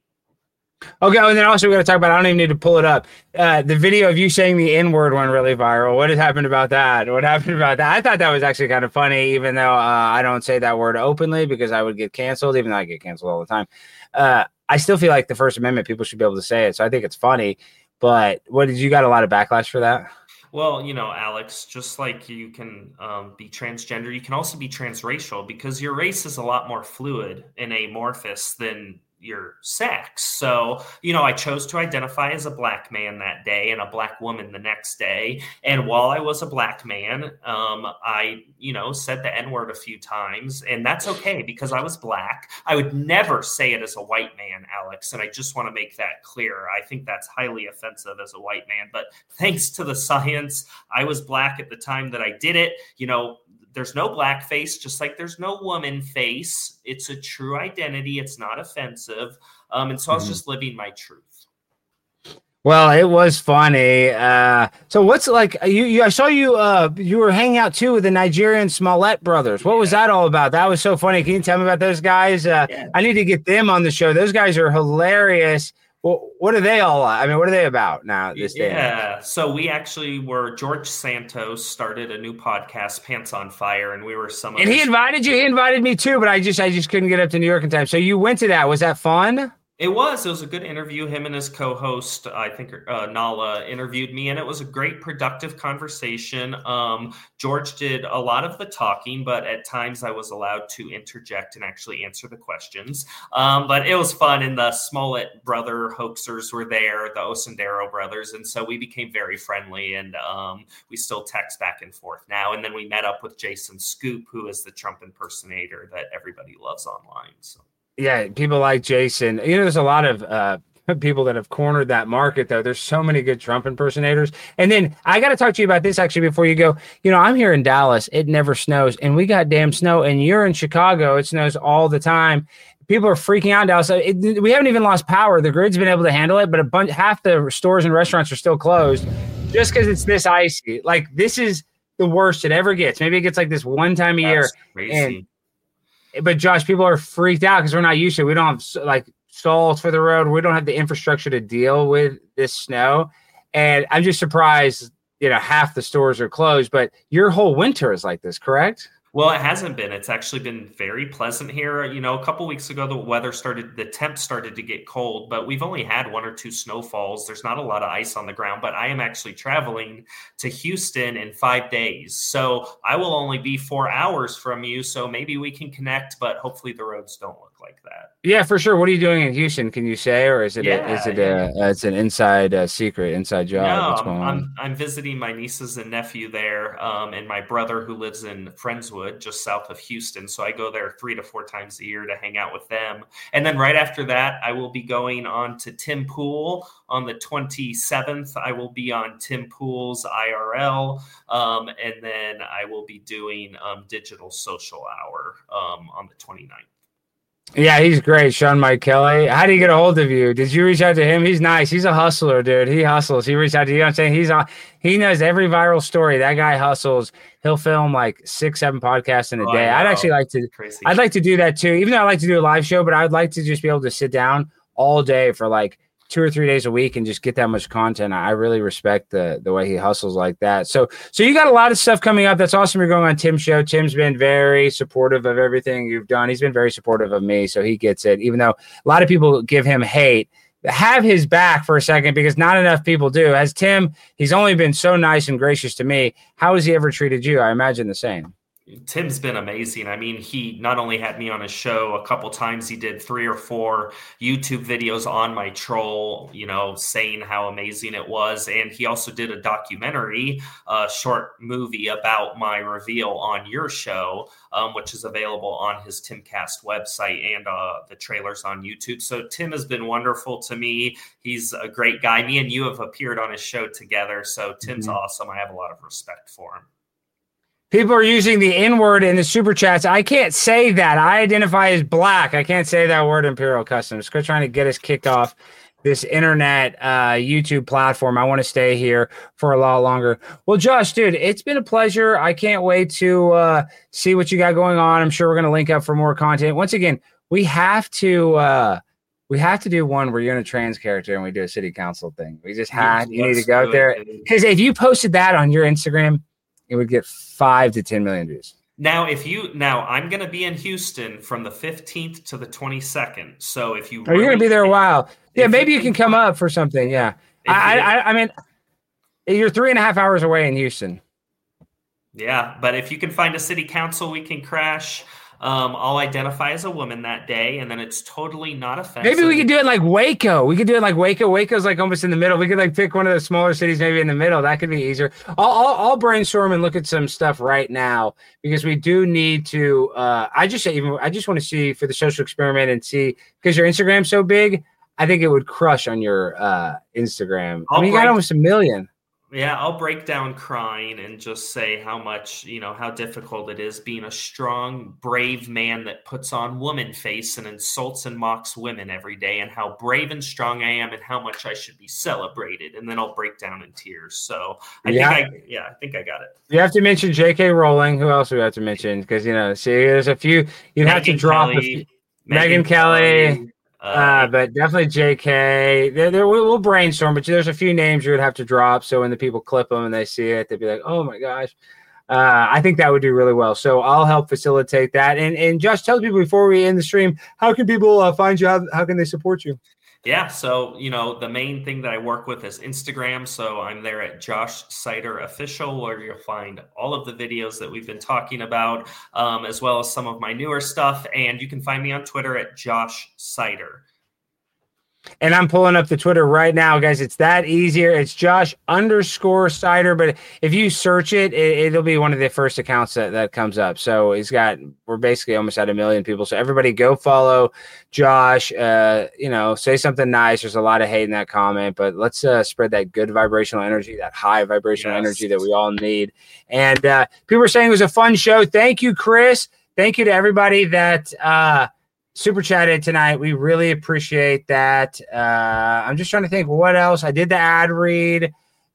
Okay, and then also we got to talk about, I don't even need to pull it up. Uh, the video of you saying the N-word went really viral. What has happened about that? What happened about that? I thought that was actually kind of funny, even though uh, I don't say that word openly because I would get canceled, even though I get canceled all the time. Uh, I still feel like the First Amendment, people should be able to say it. So I think it's funny. But what did you got a lot of backlash for that? Well, you know, Alex, just like you can um, be transgender, you can also be transracial because your race is a lot more fluid and amorphous than your sex. So, you know, I chose to identify as a black man that day and a black woman the next day. And while I was a black man, um, I, you know, said the N-word a few times, and that's okay because I was black. I would never say it as a white man, Alex. And I just want to make that clear. I think that's highly offensive as a white man, but thanks to the science, I was black at the time that I did it. You know, there's no black face, just like there's no woman face. It's a true identity. It's not offensive. Um, and so I was just living my truth. Well, it was funny. Uh, so what's like you, you? I saw you. Uh, you were hanging out too with the Nigerian Smollett brothers. What yeah. was that all about? That was so funny. Can you tell me about those guys? Uh, yeah. I need to get them on the show. Those guys are hilarious. Well, what are they all? I mean, what are they about now this day? Yeah, so we actually were. George Santos started a new podcast, Pants on Fire, and we were some. Of And he invited you. He invited me too, but I just, I just couldn't get up to New York in time. So you went to that. Was that fun? It was. It was a good interview. Him and his co-host, I think uh, Nala, interviewed me, and it was a great, productive conversation. Um, George did a lot of the talking, but at times I was allowed to interject and actually answer the questions. Um, but it was fun, and the Smollett brother hoaxers were there, the Osendero brothers, and so we became very friendly, and um, we still text back and forth now. And then we met up with Jason Scoop, who is the Trump impersonator that everybody loves online. So. Yeah, people like Jason. You know, there's a lot of uh, people that have cornered that market, though. There's so many good Trump impersonators. And then I got to talk to you about this, actually, before you go. You know, I'm here in Dallas. It never snows, and we got damn snow. And you're in Chicago. It snows all the time. People are freaking out in Dallas. It, we haven't even lost power. The grid's been able to handle it, but a bunch, half the stores and restaurants are still closed just because it's this icy. Like, this is the worst it ever gets. Maybe it gets like this one time a That's year. crazy. And But Josh, people are freaked out because we're not used to it. We don't have like salt for the road. We don't have the infrastructure to deal with this snow. And I'm just surprised, you know, half the stores are closed, but your whole winter is like this, correct? Well, it hasn't been. It's actually been very pleasant here. You know, a couple weeks ago, the weather started, the temps started to get cold, but we've only had one or two snowfalls. There's not a lot of ice on the ground, but I am actually traveling to Houston in five days. So I will only be four hours from you. So maybe we can connect, but hopefully the roads don't look like that. Yeah, for sure. What are you doing in Houston? Can you say, or is it Yeah, a, is it yeah. a, uh, it's an inside uh, secret, inside job? No, What's I'm, going on? I'm I'm visiting my nieces and nephew there, um, and my brother who lives in Friendswood, just south of Houston. So I go there three to four times a year to hang out with them. And then right after that, I will be going on to Tim Pool on the twenty-seventh. I will be on Tim Pool's I R L, um, and then I will be doing um, Digital Social Hour um, on the twenty-ninth. Yeah, he's great. Sean Mike Kelly. How do you get a hold of you? Did you reach out to him? He's nice. He's a hustler, dude. He hustles. He reached out to you. I'm saying he's on. He knows every viral story. That guy hustles. He'll film like six, seven podcasts in a Oh, day. I I'd know. actually like to. Crazy. I'd like to do that too. Even though I like to do a live show, but I'd like to just be able to sit down all day for like two or three days a week and just get that much content. I really respect the the way he hustles like that. So, so you got a lot of stuff coming up. That's awesome. You're going on Tim's show. Tim's been very supportive of everything you've done. He's been very supportive of me, so he gets it. Even though a lot of people give him hate, have his back for a second because not enough people do. As Tim, he's only been so nice and gracious to me. How has he ever treated you? I imagine the same. Tim's been amazing. I mean, he not only had me on his show a couple times, he did three or four YouTube videos on my troll, you know, saying how amazing it was. And he also did a documentary, a short movie about my reveal on your show, um, which is available on his Timcast website and uh, the trailers on YouTube. So Tim has been wonderful to me. He's a great guy. Me and you have appeared on his show together. So Tim's Mhm. awesome. I have a lot of respect for him. People are using the N word in the super chats. I can't say that. I identify as black. I can't say that word, Imperial Customs. Quit trying to get us kicked off this internet uh, YouTube platform. I want to stay here for a lot longer. Well, Josh, dude, it's been a pleasure. I can't wait to uh, see what you got going on. I'm sure we're going to link up for more content. Once again, we have to uh, we have to do one where you're in a trans character and we do a city council thing. We just have. You need to Let's go do there it, dude. because if you posted that on your Instagram, it would get five to ten million views. Now, if you now, I'm going to be in Houston from the fifteenth to the twenty-second. So if you, Oh, you're gonna be there a while. Yeah, if maybe you you can come up for something. Yeah, If I, you- I, I mean, you're three and a half hours away in Houston. yeah, but if you can find a city council, we can crash. Um, I'll identify as a woman that day, and then it's totally not offensive. Maybe we could do it like Waco. We could do it like Waco. Waco's like almost in the middle. We could like pick one of the smaller cities, maybe in the middle. That could be easier. I'll, I'll, I'll brainstorm and look at some stuff right now because we do need to. Uh, I just even I just want to see for the social experiment and see because your Instagram's so big. I think it would crush on your uh, Instagram. I I'll mean, you got break- almost a million. Yeah, I'll break down crying and just say how much, you know, how difficult it is being a strong, brave man that puts on woman face and insults and mocks women every day, and how brave and strong I am and how much I should be celebrated. And then I'll break down in tears. So I Yeah. think I, yeah, I think I got it. You have to mention J K. Rowling. Who else do we have to mention? Because, you know, see, there's a few. You'd have to Megyn drop a Kelly, few. Megan Kelly. Uh, but definitely J K. There, there, we'll we'll brainstorm, but there's a few names you would have to drop. So when the people clip them and they see it, they'd be like, "Oh my gosh!" Uh, I think that would do really well. So I'll help facilitate that. And and Josh, tell people before we end the stream, how can people uh, find you? How, how can they support you? Yeah, so, you know, the main thing that I work with is Instagram. So I'm there at Josh Sider Official, where you'll find all of the videos that we've been talking about, um, as well as some of my newer stuff. And you can find me on Twitter at Josh Sider. And I'm pulling up the Twitter right now, guys. It's that easier. It's Josh underscore Sider. But if you search it, it, it'll be one of the first accounts that, that comes up. So he's got, we're basically almost at a million people. So everybody go follow Josh. Uh, you know, say something nice. There's a lot of hate in that comment, but let's uh, spread that good vibrational energy, that high vibrational Yes. energy that we all need. And uh, people are saying it was a fun show. Thank you, Chris. Thank you to everybody that uh, super chatted tonight. We really appreciate that. Uh, I'm just trying to think what else. I did the ad read.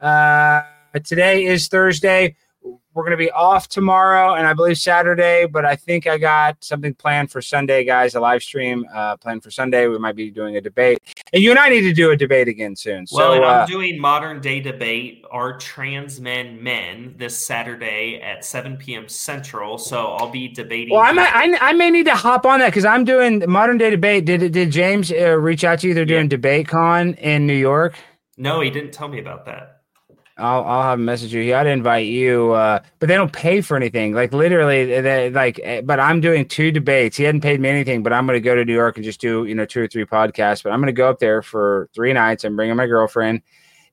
Uh, today is Thursday. We're going to be off tomorrow and I believe Saturday, but I think I got something planned for Sunday, guys, a live stream uh, planned for Sunday. We might be doing a debate. And you and I need to do a debate again soon. Well, so and I'm uh, doing Modern Day Debate, Are Trans Men Men, this Saturday at seven p.m. Central. So I'll be debating. well, I might, I, I may need to hop on that because I'm doing Modern Day Debate. Did did James uh, reach out to you? They're doing Debate Con in New York. No, he didn't tell me about that. I'll I'll have a message you. He ought to invite you, uh, but they don't pay for anything. Like literally, they like. But I'm doing two debates. He hadn't paid me anything, but I'm going to go to New York and just do you know two or three podcasts. But I'm going to go up there for three nights. I'm bringing my girlfriend,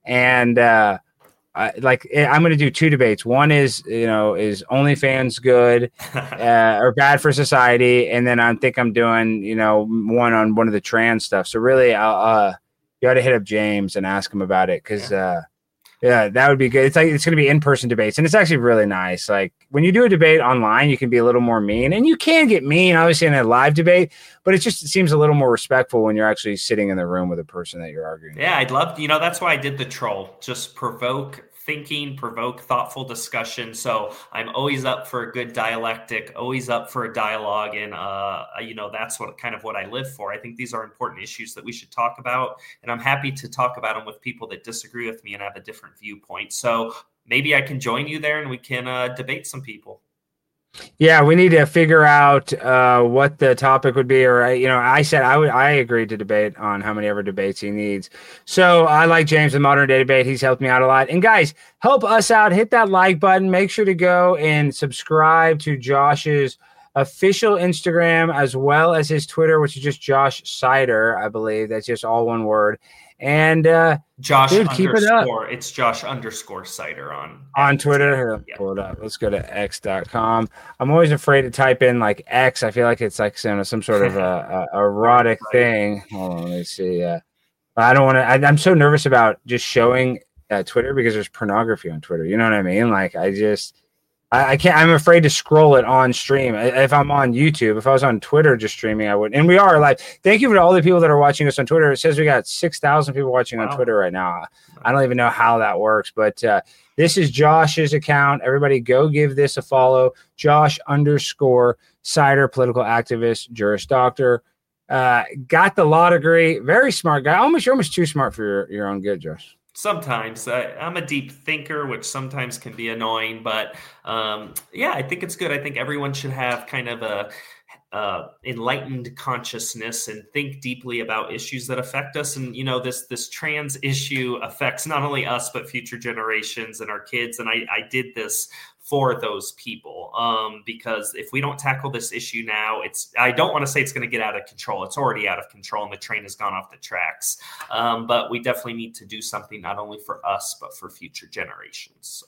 and uh, I, like I'm going to do two debates. One is you know is OnlyFans good uh, or bad for society, and then I think I'm doing you know one on one of the trans stuff. So really, I'll uh, you ought to hit up James and ask him about it because. Uh, Yeah, that would be good. It's like it's going to be in-person debates, and it's actually really nice. Like when you do a debate online, you can be a little more mean, and you can get mean, obviously, in a live debate. But it just it seems a little more respectful when you're actually sitting in the room with a person that you're arguing. Yeah, I'd love, you know, that's why I did the troll. Just provoke thinking, provoke thoughtful discussion. So I'm always up for a good dialectic, always up for a dialogue. And, uh, you know, that's what kind of what I live for. I think these are important issues that we should talk about. And I'm happy to talk about them with people that disagree with me and have a different viewpoint. So maybe I can join you there and we can uh, debate some people. Yeah, we need to figure out uh, what the topic would be. Or, you know, I said I would. I agreed to debate on how many ever debates he needs. So I like James in Modern Day Debate. He's helped me out a lot. And guys, help us out. Hit that like button. Make sure to go and subscribe to Josh's official Instagram as well as his Twitter, which is just Josh Sider, I believe. That's just all one word. And uh, Josh dude, keep it up. It's Josh underscore Sider on on Twitter. Here, yeah. Pull it up. Let's go to x dot com. I'm always afraid to type in like X. I feel like it's like some, some sort of a, a erotic right. thing. Hold on, let me see. Uh, I don't want to. I'm so nervous about just showing uh, Twitter because there's pornography on Twitter. You know what I mean? Like I just. I, I can't. I'm afraid to scroll it on stream. If I'm on YouTube, if I was on Twitter just streaming, I would. And we are live. Thank you for all the people that are watching us on Twitter. It says we got six thousand people watching wow. on Twitter right now. I don't even know how that works, but uh, this is Josh's account. Everybody, go give this a follow. Josh underscore Sider, political activist, Juris Doctor. Uh, got the law degree. Very smart guy. Almost, you're almost too smart for your, your own good, Josh. Sometimes I, I'm a deep thinker, which sometimes can be annoying, but um, yeah, I think it's good. I think everyone should have kind of a uh, enlightened consciousness and think deeply about issues that affect us. And, you know, this, this trans issue affects not only us, but future generations and our kids. And I, I did this for those people um, because if we don't tackle this issue now, it's, I don't want to say it's going to get out of control. It's already out of control and the train has gone off the tracks. Um, but we definitely need to do something not only for us, but for future generations.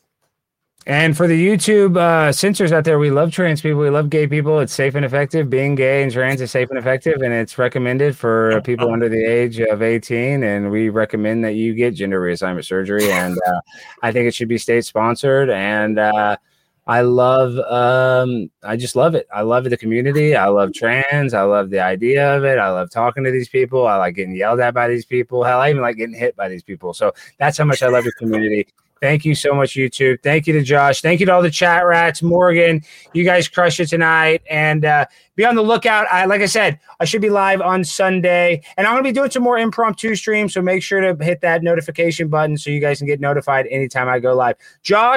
And for the YouTube uh, censors out there, we love trans people. We love gay people. It's safe and effective. Being gay and trans is safe and effective, and it's recommended for people under the age of eighteen. And we recommend that you get gender reassignment surgery. And uh, I think it should be state sponsored. And uh, I love, um, I just love it. I love the community. I love trans. I love the idea of it. I love talking to these people. I like getting yelled at by these people. Hell, I even like getting hit by these people. So that's how much I love the community. Thank you so much, YouTube. Thank you to Josh. Thank you to all the chat rats. Morgan, you guys crushed it tonight. And uh, be on the lookout. I, like I said, I should be live on Sunday. And I'm going to be doing some more impromptu streams, so make sure to hit that notification button so you guys can get notified anytime I go live. Josh,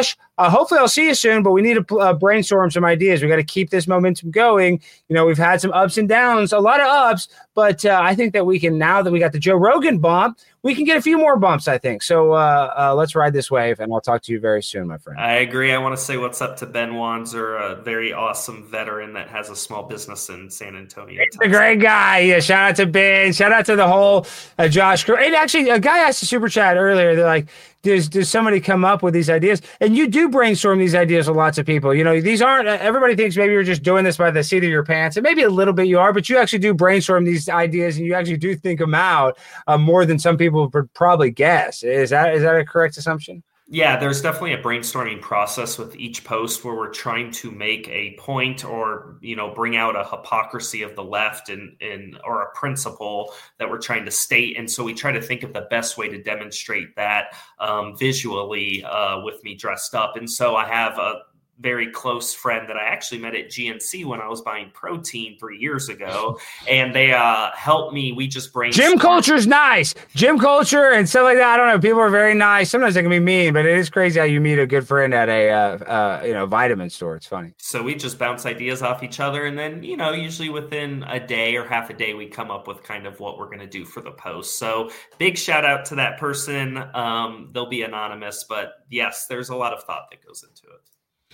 Uh, hopefully, I'll see you soon. But we need to uh, brainstorm some ideas. We got to keep this momentum going. You know, we've had some ups and downs, a lot of ups, but uh, I think that we can, now that we got the Joe Rogan bump, we can get a few more bumps, I think. So uh, uh, let's ride this wave, and I'll talk to you very soon, my friend. I agree. I want to say what's up to Ben Wanzer, a very awesome veteran that has a small business in San Antonio. He's a great guy. Yeah, shout out to Ben. Shout out to the whole uh, Josh crew. And actually, a guy asked a super chat earlier. They're like, does, does somebody come up with these ideas? And you do brainstorm these ideas with lots of people. You know, these aren't, everybody thinks maybe you're just doing this by the seat of your pants. And maybe a little bit you are, but you actually do brainstorm these ideas and you actually do think them out uh, more than some people would probably guess. Is that is that a correct assumption? Yeah, there's definitely a brainstorming process with each post where we're trying to make a point or, you know, bring out a hypocrisy of the left and, and or a principle that we're trying to state. And so we try to think of the best way to demonstrate that um, visually uh, with me dressed up. And so I have a very close friend that I actually met at G N C when I was buying protein three years ago. And they uh, helped me. We just brainstormed. Gym culture's nice. Gym culture and stuff like that. I don't know. People are very nice. Sometimes they can be mean, but it is crazy how you meet a good friend at a, uh, uh, you know, vitamin store. It's funny. So we just bounce ideas off each other. And then, you know, usually within a day or half a day, we come up with kind of what we're going to do for the post. So big shout out to that person. Um, they'll be anonymous, but yes, there's a lot of thought that goes into it.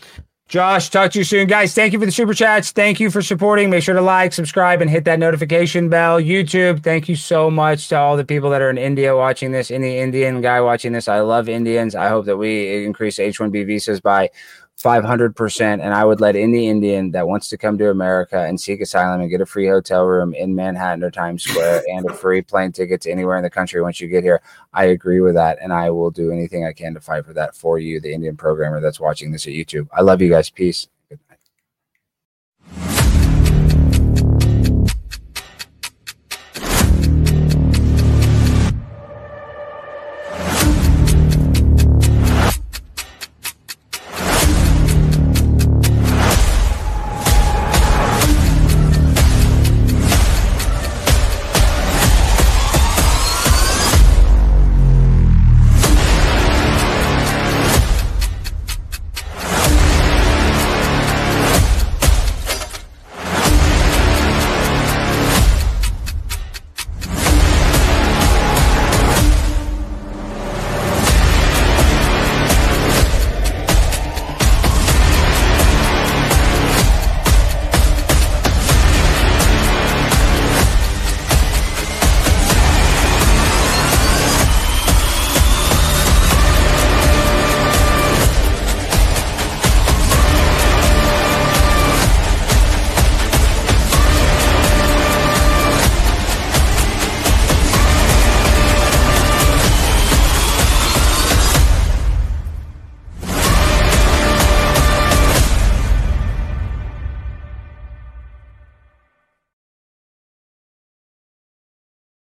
Josh, talk to you soon. Guys, thank you for the super chats. Thank you for supporting. Make sure to like, subscribe, and hit that notification bell. YouTube, thank you so much to all the people that are in India watching this, any Indian guy watching this. I love Indians. I hope that we increase H one B visas by five hundred percent, and I would let any Indian that wants to come to America and seek asylum and get a free hotel room in Manhattan or Times Square and a free plane ticket to anywhere in the country once you get here. I agree with that, and I will do anything I can to fight for that for you, the Indian programmer that's watching this at YouTube. I love you guys. Peace.